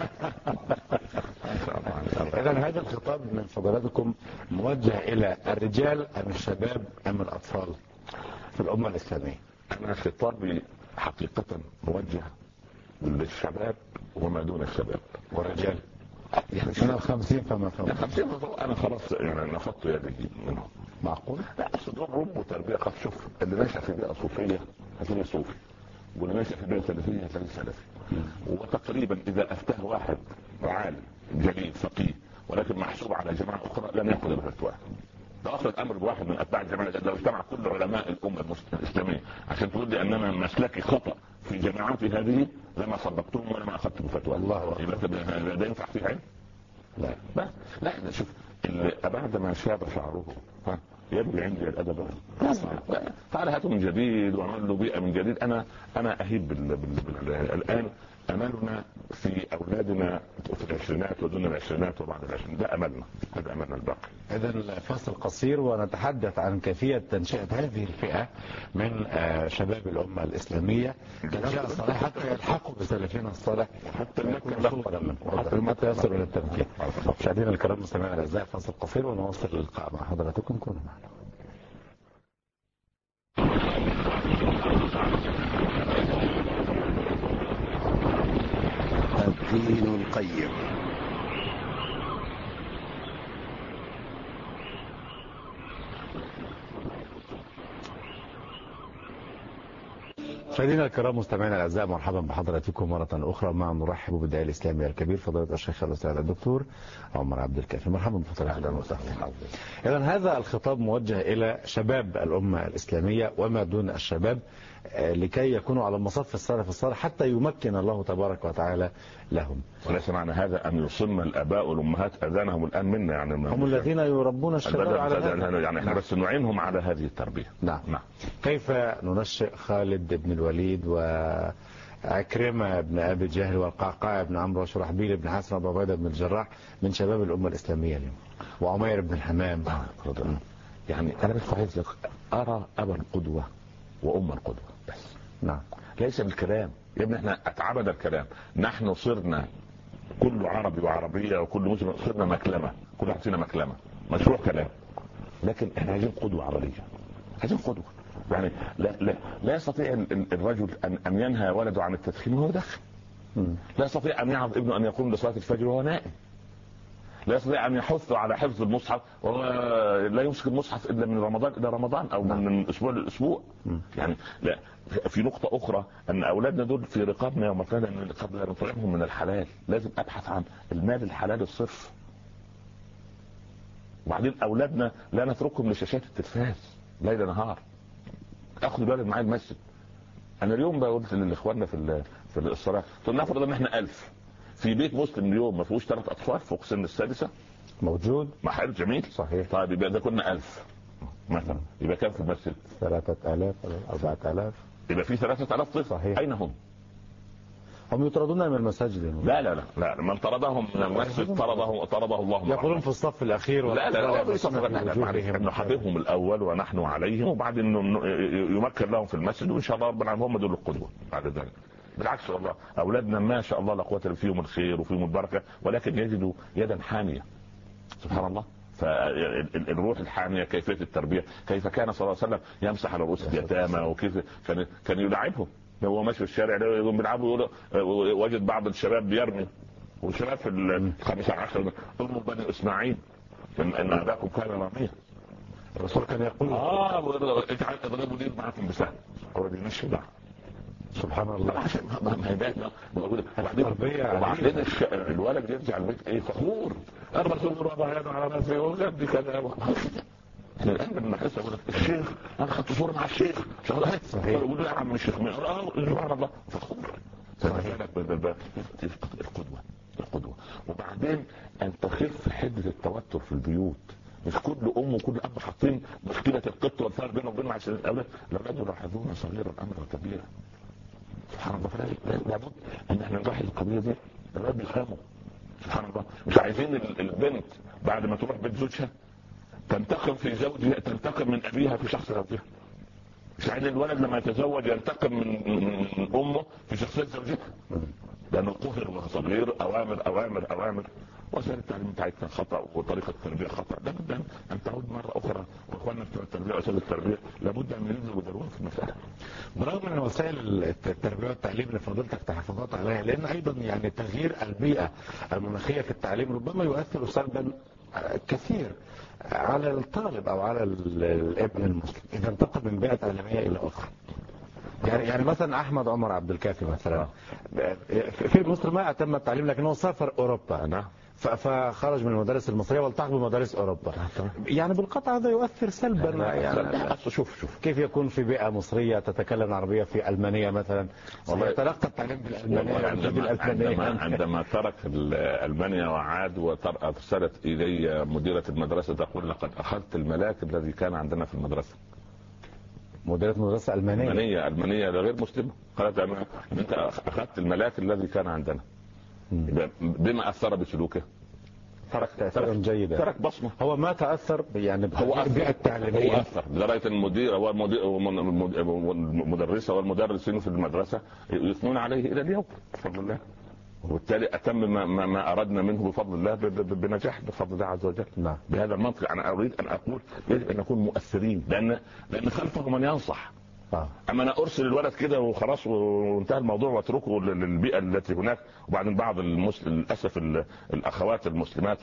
اذا هذا الخطاب من فضلاتكم موجه الى الرجال ام الشباب ام الاطفال في الامه الاسلاميه؟ انا خطابي حقيقه موجه للشباب وما دون الشباب والرجال. يعني من الخمسين فما فوق. الخمسين فما فوق انا خلاص يعني نفضت يدي منهم. معقول؟ لا اصل رب وتربيه. قد شوف اللي نشأ في بيئه صوفيه هتلاقيه صوفي، واللي نشأ في بيئه سلفيه هتلاقيه سلفي. وتقريبا اذا افتاه واحد عالم جليل فقيه ولكن محسوب على جماعه اخرى لن ياخذ بفتواه. ده اصل الامر بواحد من اتباع الجماعه. لو اجتمع كل علماء الامه الاسلاميه عشان تقول لي اننا مسلكي خطا في جماعاتي هذه لما صدقتهم ولا ما اخذت بفتوى. الله يبقى ده ينفع فيه علم؟ لا لا لا شوف بعد ما شاب شعره ها يبقى عندي الادب. تعال هاته من جديد واعمل له بيئه من جديد. انا انا اهيب بال... بال... بال... الان املنا في اولادنا في العشرينات ودون العشرينات وبعد العشرينات. ده املنا، هذا املنا الباقي. اذا فاصل قصير ونتحدث عن كيفيه تنشئه هذه الفئه من شباب الامه الاسلاميه تنشئه صالحه حتى يلحقوا بسلفنا الصالح حتى حتى متى يصل الى التمكين. مشاهدينا الكرام مستمعينا الاعزاء فاصل قصير ونواصل اللقاء مع حضراتكم. كونوا معنا. الدين القيم. مشاهدينا الكرام مستمعينا الاعزاء، مرحبا بحضراتكم مره اخرى. مع نرحب بالداعي الاسلامي الكبير فضيله الشيخ الاستاذ الدكتور عمر عبد الكافي. مرحبا بحضراتكم. اذا هذا الخطاب موجه الى شباب الامه الاسلاميه وما دون الشباب لكي يكونوا على مصف السلف الصالح حتى يمكن الله تبارك وتعالى لهم. وليس معنى هذا ان يصم الاباء والامهات اذانهم الان منا، يعني هم الذين يربون الشباب على هذا، يعني احنا بس نعينهم على هذه التربيه. نعم. نعم. كيف ننشئ خالد بن الوليد وعكرمة بن ابي جهل والقعقاع بن عمرو وشرحبيل بن حسن وابو عبيده بن الجراح من شباب الامه الاسلاميه اليوم، وعمير بن الحمام؟ يعني انا بس عايز ارى ابا القدوه وام القدوه بس. نعم. ليس بالكلام يا ابني، احنا اتعبد الكلام. نحن صرنا كل عربي وعربيه وكل مسلم صرنا مكلمه، كل واحد فينا مكلمه، مشروع كلام. لكن احنا عايزين قدوه عمليه، عايزين قدوه. يعني لا لا لا يستطيع الرجل ان ان ينهى ولده عن التدخين وهو يدخن. لا يستطيع ان يعظ ابنه ان يقوم لصلاه الفجر وهو نائم. لا يستطيع ان يحث على حفظ المصحف وهو لا يمسك المصحف الا من رمضان الى رمضان او من اسبوع لاسبوع. يعني لا. في نقطة أخرى أن أولادنا دول في رقابنا يوم القيامة، أن قبل نطعمهم من الحلال لازم أبحث عن المال الحلال الصرف. وبعدين أولادنا لا نتركهم لشاشات التلفاز ليل نهار. أخذ الولد معايا المسجد. أنا اليوم قلت للإخواننا في في الصلاة، قلت نفرض أن إحنا ألف في بيت مسلم اليوم ما فيهوش ثلاث أطفال فوق سن السادسة. موجود. محل جميل. صحيح. طيب يبقى إذا كنا ألف مثلا يبقى كم في المسجد؟ ثلاثة آلاف أو أربعة آلاف. يبقى في ثلاثة آلاف طفل. صحيح. أين هم؟ هم يطردون من المساجد. لا لا لا لا من طردهم من المسجد طرده طرده الله. يقولون في الصف الأخير. لا لا لا نحببهم الأول ونحن عليهم، وبعدين يمكن لهم في المسجد، وإن شاء الله ربنا هم دول القدوة بعد ذلك. بالعكس والله أولادنا ما شاء الله لا قوة إلا فيهم الخير وفيهم البركة، ولكن يجدوا يدا حامية سبحان الله. فالروح الحامية، كيفية التربية، كيف كان صلى الله عليه وسلم يمسح على رؤوس اليتامى، وكيف كان كان يلعبهم. هو ماشي في الشارع يقوم بيلعبوا، وجد بعض الشباب بيرمي، والشباب في الخامسة عشر ضموا بني اسماعيل من ان اباكم كان راميا. الرسول كان يقول اه اجعل اضربوا لي معكم بسهل هو بيمشي بقى. سبحان الله. ما هي بقى موجوده. وبعدين الولد يرجع البيت ايه فخور، الرسول وضع يده على راسه وجد كذا. احنا الان لما نحس الشيخ انا خدت صوره مع الشيخ صحيح يقول له يا عم الشيخ سبحان الله فخور. القدوه القدوه. وبعدين ان تخف حده التوتر في البيوت. مش كل ام وكل اب حاطين مشكله القط والفار بينهم وبين عشان الاولاد. الاولاد يلاحظون صغيرا امرا كبيرا سبحان الله. لابد ان احنا نلاحظ القضيه دي. الاولاد بيفهموا سبحان الله. مش عايزين البنت بعد ما تروح بيت زوجها تنتقم في زوجها، تنتقم من ابيها في شخص زوجها. مش عايز الولد لما يتزوج ينتقم من امه في شخصيه زوجها، لانه قهر وهو صغير. اوامر اوامر اوامر. وسائل التعليم بتاعتنا خطا وطريقه التربيه خطا. لابد ان تعود مره اخرى. واخواننا بتوع التربيه وسائل التربيه لابد ان ينزلوا بدلوهم في المساله. برغم ان وسائل التربيه والتعليم اللي فضلتك تحفظات عليها، لان ايضا يعني تغيير البيئه المناخيه في التعليم ربما يؤثر سلبا كثير على الطالب او على الابن المسلم اذا انتقل من بيئه تعليميه الى اخرى. يعني يعني مثلا احمد عمر عبد الكافي مثلا في مصر ما اتم التعليم لكنه سافر اوروبا. نعم. فخرج من المدارس المصريه والتحق بمدارس اوروبا. يعني بالقطع هذا يؤثر سلبا. يعني شوف شوف كيف يكون في بيئه مصريه تتكلم عربيه في المانيا مثلا ويتلقى التعليم بالالمانيه. عندما, عندما, عندما ترك المانيا وعاد وارسلت الي مديره المدرسه تقول لقد اخذت الملاك الذي كان عندنا في المدرسه. مديرة مدرسة ألمانية ألمانية ألمانية غير مسلمة. قالت أنت أخذت الملاك الذي كان عندنا. بما أثر بسلوكه؟ ترك تأثيرا جيدا. ترك بصمة. هو ما تأثر يعني هو البيئة التعليمية. هو أثر لغاية المدير والمدرسة والمدرسين في المدرسة يثنون عليه إلى اليوم بفضل الله. وبالتالي أتم ما, ما, ما أردنا منه بفضل الله بنجاح بفضل الله عز وجل. نعم. بهذا المنطق أنا أريد أن أقول يجب أن نكون مؤثرين، لأن لأن خلفه من ينصح. آه. أما أنا أرسل الولد كده وخلاص وانتهى الموضوع واتركه للبيئة التي هناك. وبعدين بعض المسلم للأسف الأخوات المسلمات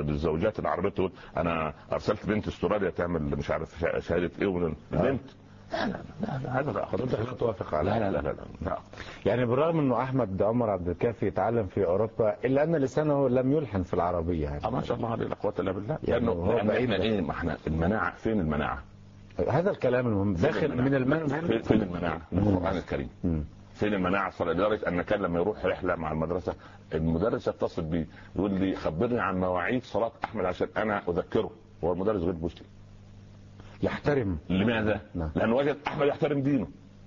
الزوجات العربية تقول أنا أرسلت بنت استراليا تعمل مش عارف شهادة إيه. البنت لا لا لا, لا هذا لا حضرتك لا توافق على لا لا لا, لا, لا. يعني بالرغم انه احمد عمر عبد الكافي يتعلم في اوروبا الا ان لسانه لم يلحن في العربيه يعني. اه ما شاء الله عليه، لا قوه الا بالله. يعني لانه هو لأن بعيد احنا ايه، ما احنا المناعه فين؟ المناعه هذا الكلام المهم داخل من المنزل. فين المناعه؟ من القران الكريم. مم. فين المناعه؟ صار لدرجه ان كان لما يروح رحله مع المدرسه المدرس يتصل بي يقول لي خبرني عن مواعيد صلاه احمد عشان انا اذكره. هو المدرس غير مسلم يحترم. لماذا؟ نعم. لانه وجد احمد يحترم دينه،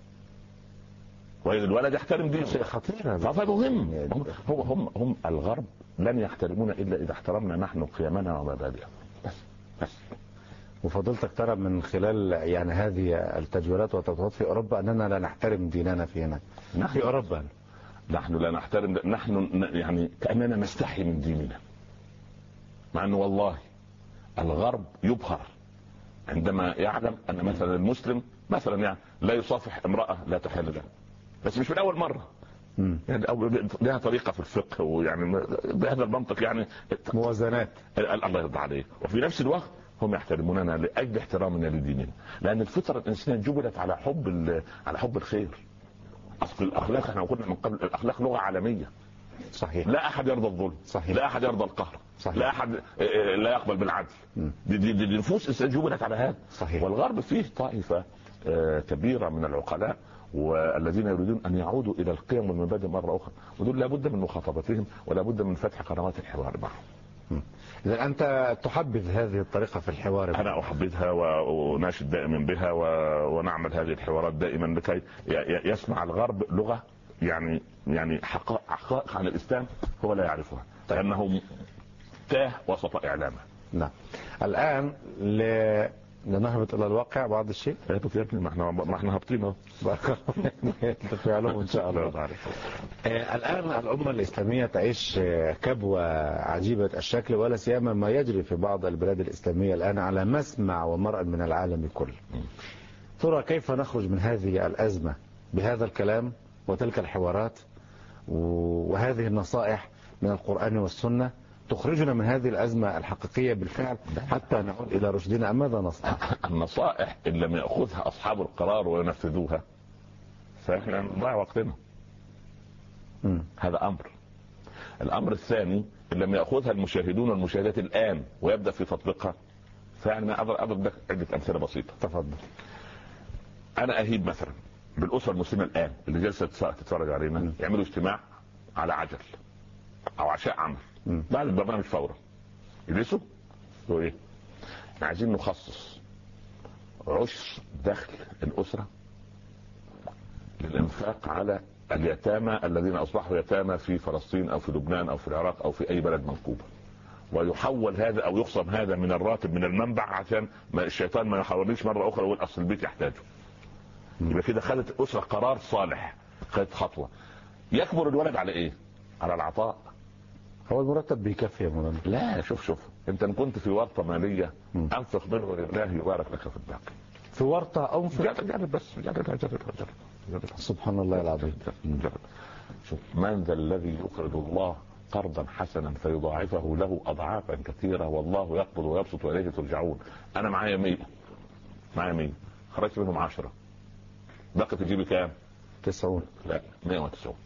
وجد الولد يحترم دينه. شيء خطير فهذا مهم. هم هم هم الغرب لن يحترمون الا اذا احترمنا نحن قيمنا ومبادئنا بس بس. وفضلتك ترى من خلال يعني هذه التجويلات والتطورات في اوروبا اننا لا نحترم ديننا في هنا في اوروبا. نحن لا نحترم، نحن يعني كاننا نستحي من ديننا، مع انه والله الغرب يبهر عندما يعلم ان مثلا المسلم مثلا يعني لا يصافح امراه لا تحل له، بس مش من اول مره. مم. يعني لها طريقه في الفقه، ويعني بهذا المنطق يعني موازنات. الله يرضى عليه. وفي نفس الوقت هم يحترموننا لاجل احترامنا لديننا، لان الفطره الانسانيه جبلت على حب على حب الخير. اصل الاخلاق احنا قلنا من قبل الاخلاق لغه عالميه. صحيح. لا احد يرضى الظلم. صحيح. لا احد يرضى القهر. صحيح. لا احد لا يقبل بالعدل. دي, دي, دي نفوس الانسان جبلت على هذا. صحيح. والغرب فيه طائفه كبيره من العقلاء والذين يريدون ان يعودوا الى القيم والمبادئ مره اخرى، ودول لابد من مخاطبتهم ولا بد من فتح قنوات الحوار معهم. إذا أنت تحبذ هذه الطريقة في الحوار؟ أنا أحبذها وناشد دائما بها، ونعمل هذه الحوارات دائما لكي يسمع الغرب لغة يعني يعني حقائق عن الإسلام هو لا يعرفها، لأنه تاه وسط إعلامه. نعم. الآن ل... لنهبط إلى الواقع بعض الشيء. اهبط يا ابني، ما احنا ما احنا هابطين اهو. تفعلهم إن شاء الله. آه الآن الأمة الإسلامية تعيش كبوة عجيبة الشكل، ولا سيما ما يجري في بعض البلاد الإسلامية الآن على مسمع ومرء من العالم كله. ترى كيف نخرج من هذه الأزمة بهذا الكلام وتلك الحوارات وهذه النصائح من القرآن والسنة تخرجنا من هذه الأزمة الحقيقية بالفعل حتى نعود إلى رشدنا؟ ماذا نصنع؟ النصائح إن لم يأخذها أصحاب القرار وينفذوها فإحنا نضيع وقتنا. م. هذا أمر. الأمر الثاني إن لم يأخذها المشاهدون والمشاهدات الآن ويبدأ في تطبيقها، فيعني أنا أضرب لك عدة أمثلة بسيطة. تفضل. أنا أهيب مثلا بالأسرة المسلمة الآن اللي جالسة تتفرج علينا م. يعملوا اجتماع على عجل أو عشاء عمل بعد البرنامج فورا، يجلسوا يقولوا ايه؟ احنا عايزين نخصص عشر دخل الاسره للانفاق على اليتامى الذين اصبحوا يتامى في فلسطين او في لبنان او في العراق او في اي بلد منكوبه، ويحول هذا او يخصم هذا من الراتب من المنبع عشان ما الشيطان ما يحاولنيش مره اخرى يقول اصل البيت يحتاجه. يبقى كده خدت اسره قرار صالح، خدت خطوه. يكبر الولد على ايه؟ على العطاء. هو المرتب بيكفي يا مولانا؟ لا، شوف شوف انت ان كنت في ورطه ماليه انفق منه لله يبارك لك في الباقي. في ورطه انفق؟ جرب جرب بس جرب جرب جرب جرب. سبحان الله العظيم. جرب. شوف، من ذا الذي يقرض الله قرضا حسنا فيضاعفه له اضعافا كثيره والله يقبض ويبسط واليه ترجعون. انا معايا مية، معايا مية، خرجت منهم عشرة، بقي في جيبي كام؟ تسعون. لا، مية وتسعون.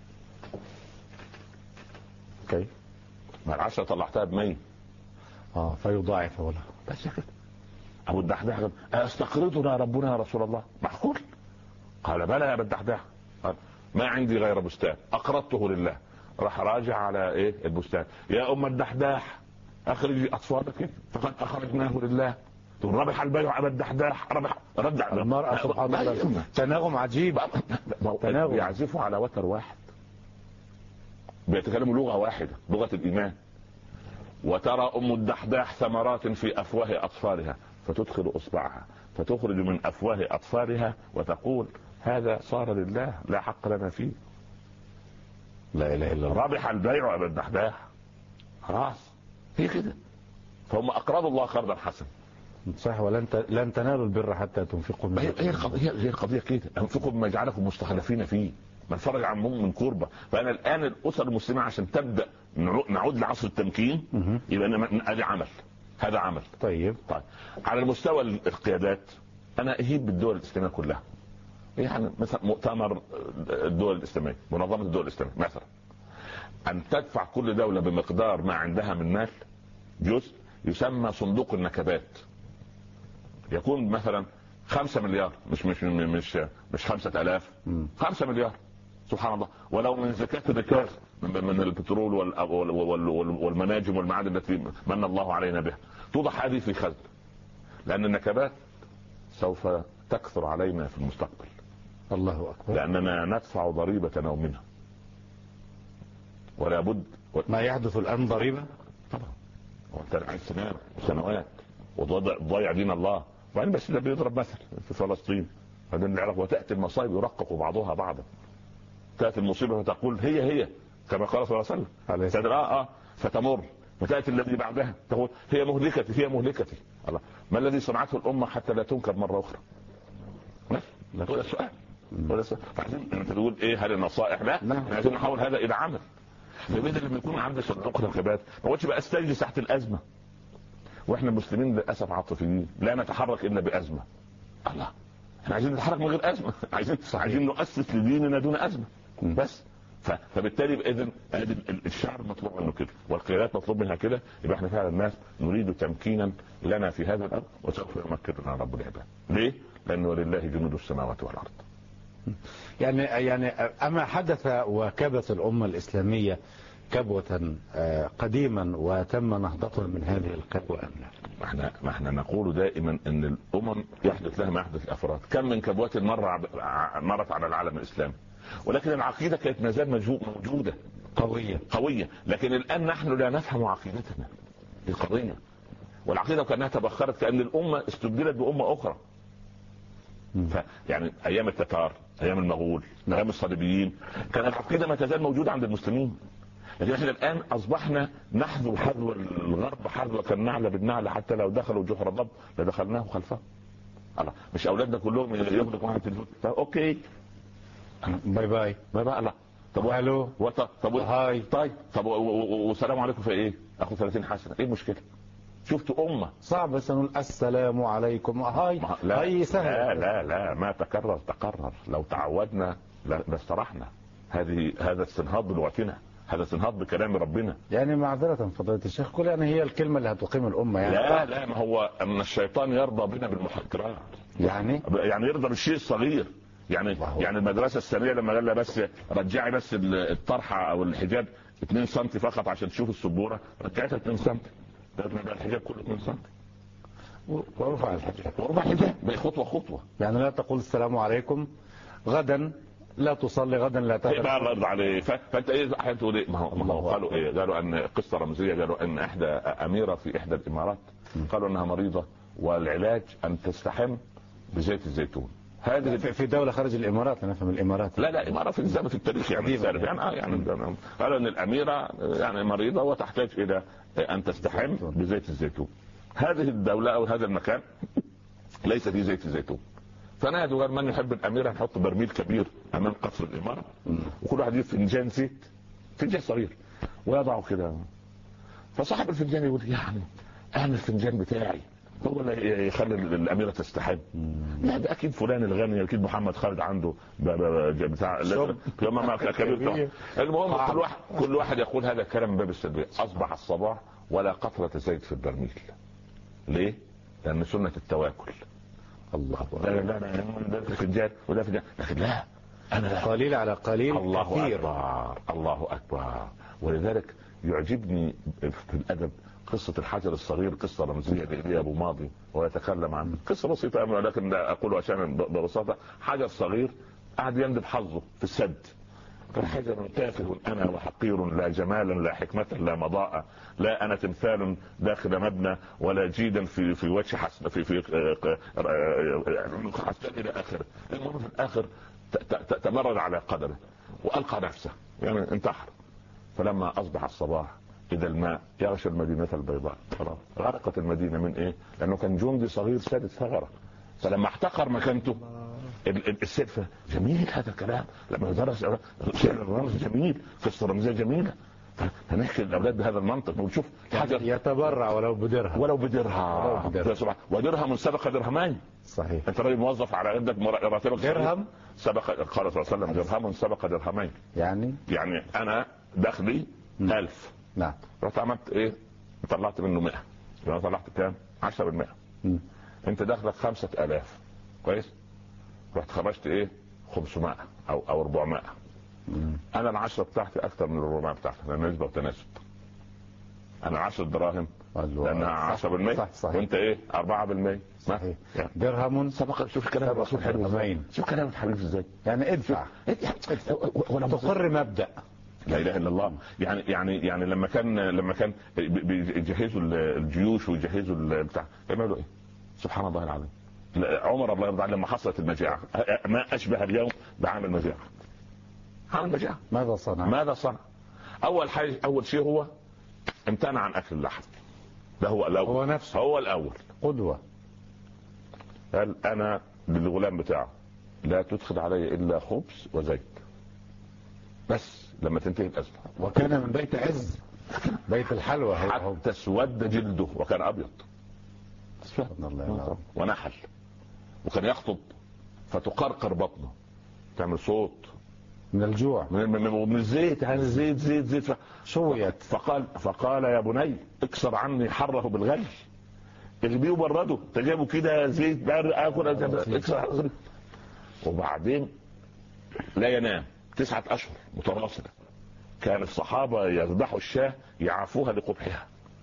اوكي. مع العشرة طلعتها بمية. اه فيضاعف ولا بس كده. ابو الدحداح استقرضنا ربنا يا رسول الله؟ معقول؟ قال بلى يا ابو الدحداح. قال ما عندي غير بستان اقرضته لله. راح راجع على ايه البستان، يا ام الدحداح اخرجي اطفالك فقد اخرجناه لله. تقول ربح البيع ابو الدحداح، ربح. رد على المرأة سبحان الله. تناغم عجيب. تناغم يعزفوا على وتر واحد، بيتكلموا لغة واحدة، لغة الإيمان. وترى أم الدحداح ثمرات في أفواه أطفالها فتدخل إصبعها فتخرج من أفواه أطفالها وتقول هذا صار لله لا حق لنا فيه. لا إله إلا الله. ربح البيع أبا الدحداح. خلاص هي كده. فهم أقرضوا الله قرضا حسنا. صح. ولن لن تنالوا البر حتى تنفقوا مما هي القضية هي القضية كده، انفقوا مما جعلكم مستخلفين فيه. بنفرج عن من كربة. فأنا الآن الأسر المسلمة عشان تبدأ نعود لعصر التمكين يبقى أنا أدي عمل، هذا عمل. طيب. طيب على المستوى القيادات انا اهيب بالدول الاسلاميه كلها، يعني مثلا مؤتمر الدول الاسلاميه، منظمه الدول الاسلاميه مثلا، ان تدفع كل دوله بمقدار ما عندها من مال، جزء يسمى صندوق النكبات، يكون مثلا خمسة مليار، مش مش مش مش خمسة آلاف، خمسة مليار، سبحان الله. ولو من زكاة الركاز من البترول والمناجم والمعادن التي من الله علينا بها، توضع هذه في خزن، لأن النكبات سوف تكثر علينا في المستقبل. الله أكبر. لأننا ندفع ضريبة نومنا، ولا بد و... ما يحدث الآن ضريبة طبعا، وانت عايز سنوات سنوات وضيع دين الله. وبعدين بس ده بيضرب مثل في فلسطين، بعدين العراق، وتأتي المصائب يرقق بعضها بعضا، تأتي المصيبة فتقول هي هي كما قال صلى الله عليه وسلم، اه اه فتمر، فتأتي الذي بعدها تقول هي مهلكتي هي مهلكتي. الله، ما الذي صنعته الأمة حتى لا تنكر مرة أخرى؟ لا هو السؤال، ولا السؤال. فعايزين انت تقول ايه هذه النصائح؟ لا، احنا عايزين نحول هذا إلى عمل. فبدل لما يكون عندي صندوق نكبات ما قلتش بقى استجلس تحت الأزمة، واحنا المسلمين للاسف عاطفيين لا نتحرك الا بازمه. الله، احنا عايزين نتحرك من غير ازمه، عايزين عايزين نؤسس لديننا دون ازمه بس. فبالتالي باذن الشعب مطلوب منه كده، والقيادات مطلوب منها كده، يبقى احنا فعلا الناس نريد تمكينا لنا في هذا الارض، وسوف يمكننا رب العباد. ليه؟ لانه ولله جنود السماوات والارض. يعني يعني اما حدث وكبت الامه الاسلاميه كبوة قديما وتم نهضتها من هذه الكبوة أم لا؟ ما احنا ما احنا نقول دائما ان الامم يحدث لها ما يحدث الافراد. كم من كبوات مر مرت على العالم الاسلامي، ولكن العقيده كانت ما زال موجوده قويه قويه، لكن الان نحن لا نفهم عقيدتنا في القضيه، والعقيده كانها تبخرت، كان الامه استبدلت بامه اخرى. فيعني ايام التتار، ايام المغول، ايام الصليبيين، كان العقيده ما تزال موجوده عند المسلمين، لكن احنا الان اصبحنا نحذو حذو الغرب حذو كالنعل بالنعل، حتى لو دخلوا جحر الضب لدخلناه خلفه. الله، مش اولادنا كلهم ياخدوا واحد تليفون اوكي باي باي باي باي. الله، طب الو طب هاي طيب طب والسلام عليكم في ايه؟ اخذ ثلاثين حسنه، ايه المشكله؟ شفتوا امه صعب بس نقول السلام عليكم هاي لا هاي سهل. لا لا لا ما تكرر تقرر، لو تعودنا لاسترحنا. هذه هذا استنهاض بلغتنا، هذا استنهاض بكلام ربنا. يعني معذرة فضيلة الشيخ، كل يعني هي الكلمة اللي هتقيم الأمة يعني. لا لا، ما هو ان الشيطان يرضى بنا بالمحقرات، يعني يعني يرضى بالشيء الصغير. يعني يعني المدرسة الثانوية لما قال لها بس رجعي بس الطرحة او الحجاب اتنين سنتي فقط عشان تشوف السبورة، رجعتها اتنين سنتي، ده الحجاب كله اتنين سنتي، ورفع الحجاب ورفع الحجاب خطوة خطوة. يعني لا تقول السلام عليكم غدا، لا تصلي غدا، لا تفعل. ايه بقى الرد عليه؟ فانت ايه هتقول ايه؟ ما هو ما هو قالوا ايه؟ قالوا ان قصه رمزيه، قالوا ان احدى اميره في احدى الامارات قالوا انها مريضه والعلاج ان تستحم بزيت الزيتون. هذه في دوله خارج الامارات، انا افهم الامارات. لا لا، اماره في الزمن في التاريخ يعني يعني اه يعني قالوا ان الاميره يعني مريضه وتحتاج الى ان تستحم بزيت الزيتون. هذه الدوله او هذا المكان ليس فيه زيت الزيتون، فنادوا قال من يحب الاميره نحط برميل كبير امام قصر الاماره، وكل واحد يجيب فنجان زيت، فنجان صغير ويضعه كده. فصاحب الفنجان يقول يعني انا الفنجان بتاعي هو اللي يخلي الاميره تستحب؟ لا ده اكيد فلان الغني، اكيد محمد خالد عنده بتاع لما كبير. المهم كل واحد كل واحد يقول هذا الكلام من باب السلبيه. اصبح الصباح ولا قطره زيت في البرميل. ليه؟ لان سنه التواكل. الله لا لا لا ده فنجان وده فنجان، لكن لا انا قليل على قليل الله كثير. اكبر الله اكبر. ولذلك يعجبني في الادب قصه الحجر الصغير، قصه رمزيه لإيليا ابو ماضي ويتكلم عنه، قصه بسيطه ولكن لا اقول عشان ببساطه. حجر صغير قاعد يندب حظه في السد، قال حجر تافه انا وحقير، لا جمالا لا حكمه لا مضاء، لا انا تمثال داخل مبنى ولا جيدا في في وجه حسن في في حسن الى اخره. المهم في الاخر تمرد على قدمه والقى نفسه يعني انتحر. فلما اصبح الصباح اذا الماء يغشى المدينه البيضاء، خلاص غرقت المدينه من ايه؟ لانه كان جندي صغير سادت ثغره. فلما احتقر مكانته السلفة جميل هذا الكلام، لما درس شعر الرمز جميل، قصة رمزية جميلة، فنحكي للأولاد بهذا المنطق ونشوف حاجة يتبرع ولو بدرهم ولو بدرهم ودرهم سبق درهمين صحيح. انت راجل موظف على عندك راتبك درهم سبق، قال صلى الله عليه وسلم درهم سبق درهمين. يعني يعني انا دخلي ألف، نعم، رحت عملت ايه؟ طلعت منه مئة، انا طلعت كام؟ عشرة بالمئة. م. انت دخلك خمسة آلاف، كويس؟ رحت خرجت ايه؟ خمسمائة او او أربعمائة. م. انا العشرة بتاعتي اكثر من الأربعمائة بتاعتي، لان نسبة وتناسب. انا عشرة دراهم لانها عشرة بالمئة، وانت ايه؟ أربعة بالمئة. صحيح. درهم سبق. شوف كلام الرسول حلو ازاي، شوف كلام الحبيب ازاي. يعني ادفع تقر مبدأ لا اله الا الله. يعني يعني يعني لما كان لما كان بيجهزوا الجيوش ويجهزوا البتاع يعملوا ايه؟ سبحان الله العظيم. عمر الله يرضى عليه لما حصلت المجاعه، ما اشبه اليوم بعام المجاعه. عام المجاعه ماذا صنع؟ ماذا صنع؟ اول حاجه، اول شيء هو امتنع عن اكل اللحم. ده هو الاول، هو نفسه هو الاول قدوه. قال انا للغلام بتاعه لا تدخل علي الا خبز وزيت بس لما تنتهي الازمه. وكان من بيت عز، بيت الحلوى، حتى اسود جلده وكان ابيض ونحل، وكان يخطب فتقرقر بطنه تعمل صوت من الجوع من, من, من الزيت. هذا الزيت زيت زيت شويت. فقال فقال يا بني اكسر عني حره بالغلي، اغليه وبرده، تجيبه كده زيت بارد اكل اكسر. وبعدين لا ينام تسعة اشهر متواصله. كان الصحابه يذبحوا الشاه يعافوها لقبحها،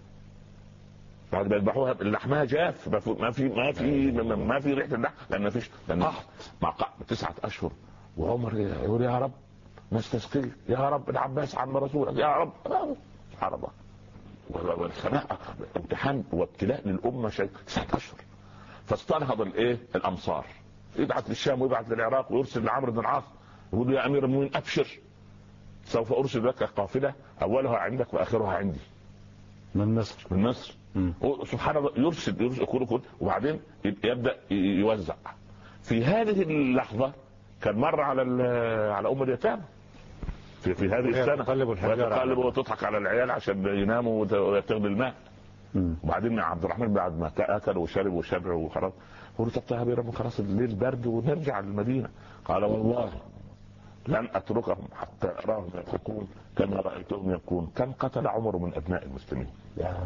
بعد ما يذبحوها لحمها جاف، ما في ما في ما في ريحه اللحم، لان ما فيش مع تسعة اشهر. وعمر يقول يا رب نستسقي، يا رب العباس عم رسولك، يا رب. سبحان الله. والخناقه امتحان وابتلاء للامه شيء. تسعة اشهر فاستنهض الايه الامصار، يبعث للشام ويبعث للعراق ويرسل لعمرو بن العاص يقول له يا امير المؤمنين ابشر، سوف ارسل لك قافله اولها عندك واخرها عندي. من مصر من مصر. سبحان الله. يرسل يرسل كل كل وبعدين يبدا يوزع. في هذه اللحظه كان مر على على ام اليتامى في في هذه السنه، وتقلب وتضحك على العيال عشان يناموا ويتغلي الماء. مم. وبعدين عبد الرحمن بعد ما اكل وشرب وشبع وخلاص قلت طب طيب يا رب خلاص الليل برد ونرجع للمدينه. قال والله لن اتركهم حتى اراهم يفقون كما رايتهم يبكون. كم قتل عمر من ابناء المسلمين؟ يا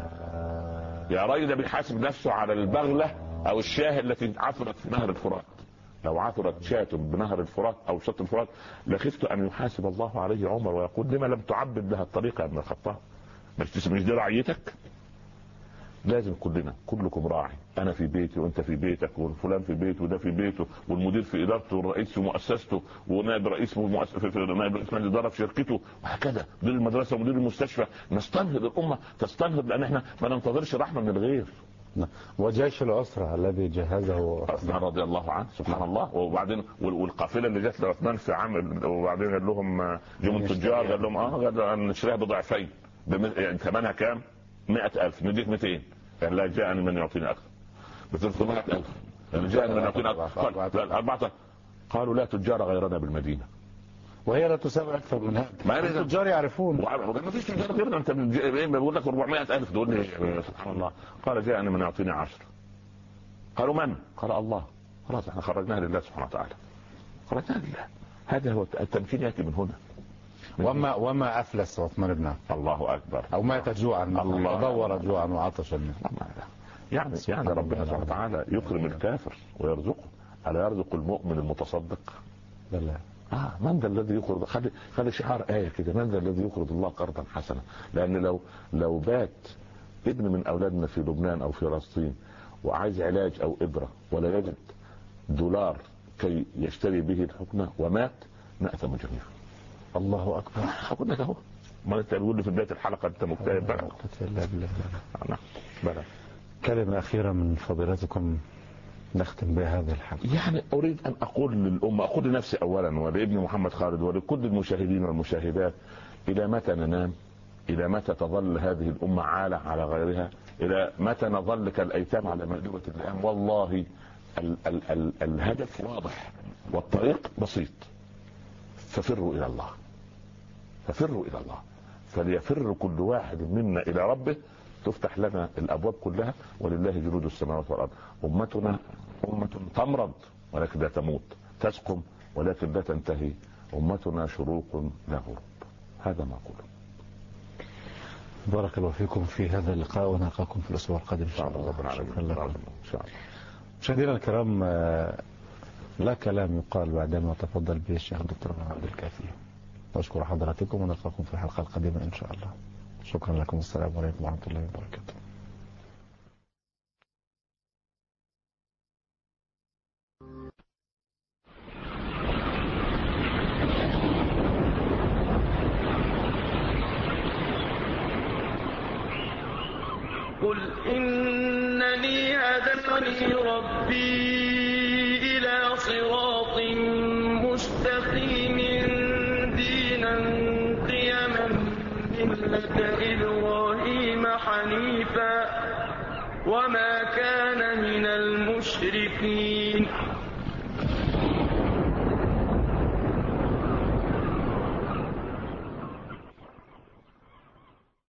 يا راجل بيحاسب نفسه على البغله او الشاه التي عثرت في نهر الفرات. لو عثرت شاة بنهر الفرات او شط الفرات لخفت ان يحاسب الله عليه عمر ويقول لما لم تعبد لها الطريقه يا ابن الخطاب؟ مش مش دي رعيتك؟ لازم كلنا، كلكم راعي. انا في بيتي وانت في بيتك والفلان في بيته وده في بيته والمدير في ادارته والرئيس في مؤسسته ونائب رئيس في نائب رئيس مجلس الاداره في شركته وهكذا، مدير المدرسه ومدير المستشفى. نستنهض الامه تستنهض، لان احنا ما ننتظرش رحمه من الغير. وجيش الأسرة الذي جهزه عثمان رضي الله عنه سبحان الله. وبعدين والقافله اللي جت لعثمان في عام، وبعدين قال لهم جم التجار قال لهم اه قال نشتريها بضعفين يعني ثمنها كام؟ مئة ألف نديك مئتين. قال لا جاءني من يعطيني اكثر ب ثلاثمائة ألف. يعني جاءني من يعطيني اكثر. قال أربعة. قالوا لا تجار غيرنا بالمدينه وهي لا تساوي اكثر من هذا. ما التجار يعرفون ما فيش تجار غيرنا. انت بقول لك أربعمائة ألف تقول لي سبحان الله. قال جاءني من يعطيني عشرة. قالوا من؟ قال الله. خلاص احنا خرجناها لله سبحانه وتعالى، خرجناها لله. هذا هو التمكين ياتي من هنا. وما وما افلس عثمان بن عفان. الله اكبر. او مات جوعا، تدور جوعا وعطشا. يعني يعني ربنا سبحانه وتعالى يكرم الكافر ويرزقه، الا يرزق المؤمن المتصدق؟ لا. اه من ذا الذي يقرض؟ خلي خلي شعار ايه كده، من ذا الذي يقرض الله قرضا حسنا. لان لو لو بات ابن من اولادنا في لبنان او في فلسطين وعايز علاج او ابره ولا يجد دولار كي يشتري به الحقنه ومات، نأثم جميعا. الله اكبر. اقول لك اهو، ما انت تقول لي في بدايه الحلقه انت مكتئب بقى. نعم بلى. كلمه اخيره من فضيلتكم نختم بها هذه الحلقه. يعني اريد ان اقول للامه، اقول لنفسي اولا ولابن محمد خالد ولكل المشاهدين والمشاهدات: الى متى ننام؟ الى متى تظل هذه الامه عالة على غيرها؟ الى متى نظل كالايتام على مأدبة اللئام؟ والله ال ال ال الهدف واضح والطريق بسيط. ففروا الى الله، ففروا الى الله، فليفر كل واحد منا الى ربه تفتح لنا الابواب كلها، ولله جنود السماوات والارض. امتنا امه تمرض ولكن لا تموت، تسقم ولكن لا تنتهي. امتنا شروق لا غروب. هذا ما اقوله. بارك الله فيكم في هذا اللقاء، ونلقاكم في الاسبوع القادم ان شاء الله. ربنا شكرا لكم. ان شاء الله. مشاهدينا الكرام، لا كلام يقال بعدما تفضل به الشيخ الدكتور عبد الكافي. أشكر حضراتكم، ونلقاكم في الحلقة القادمة إن شاء الله. شكرا لكم، السلام عليكم ورحمة الله وبركاته. قل إنني هداني ربي إلى صراط مستقيم دينا قيما ملة إبراهيم حنيفا وما كان من المشركين.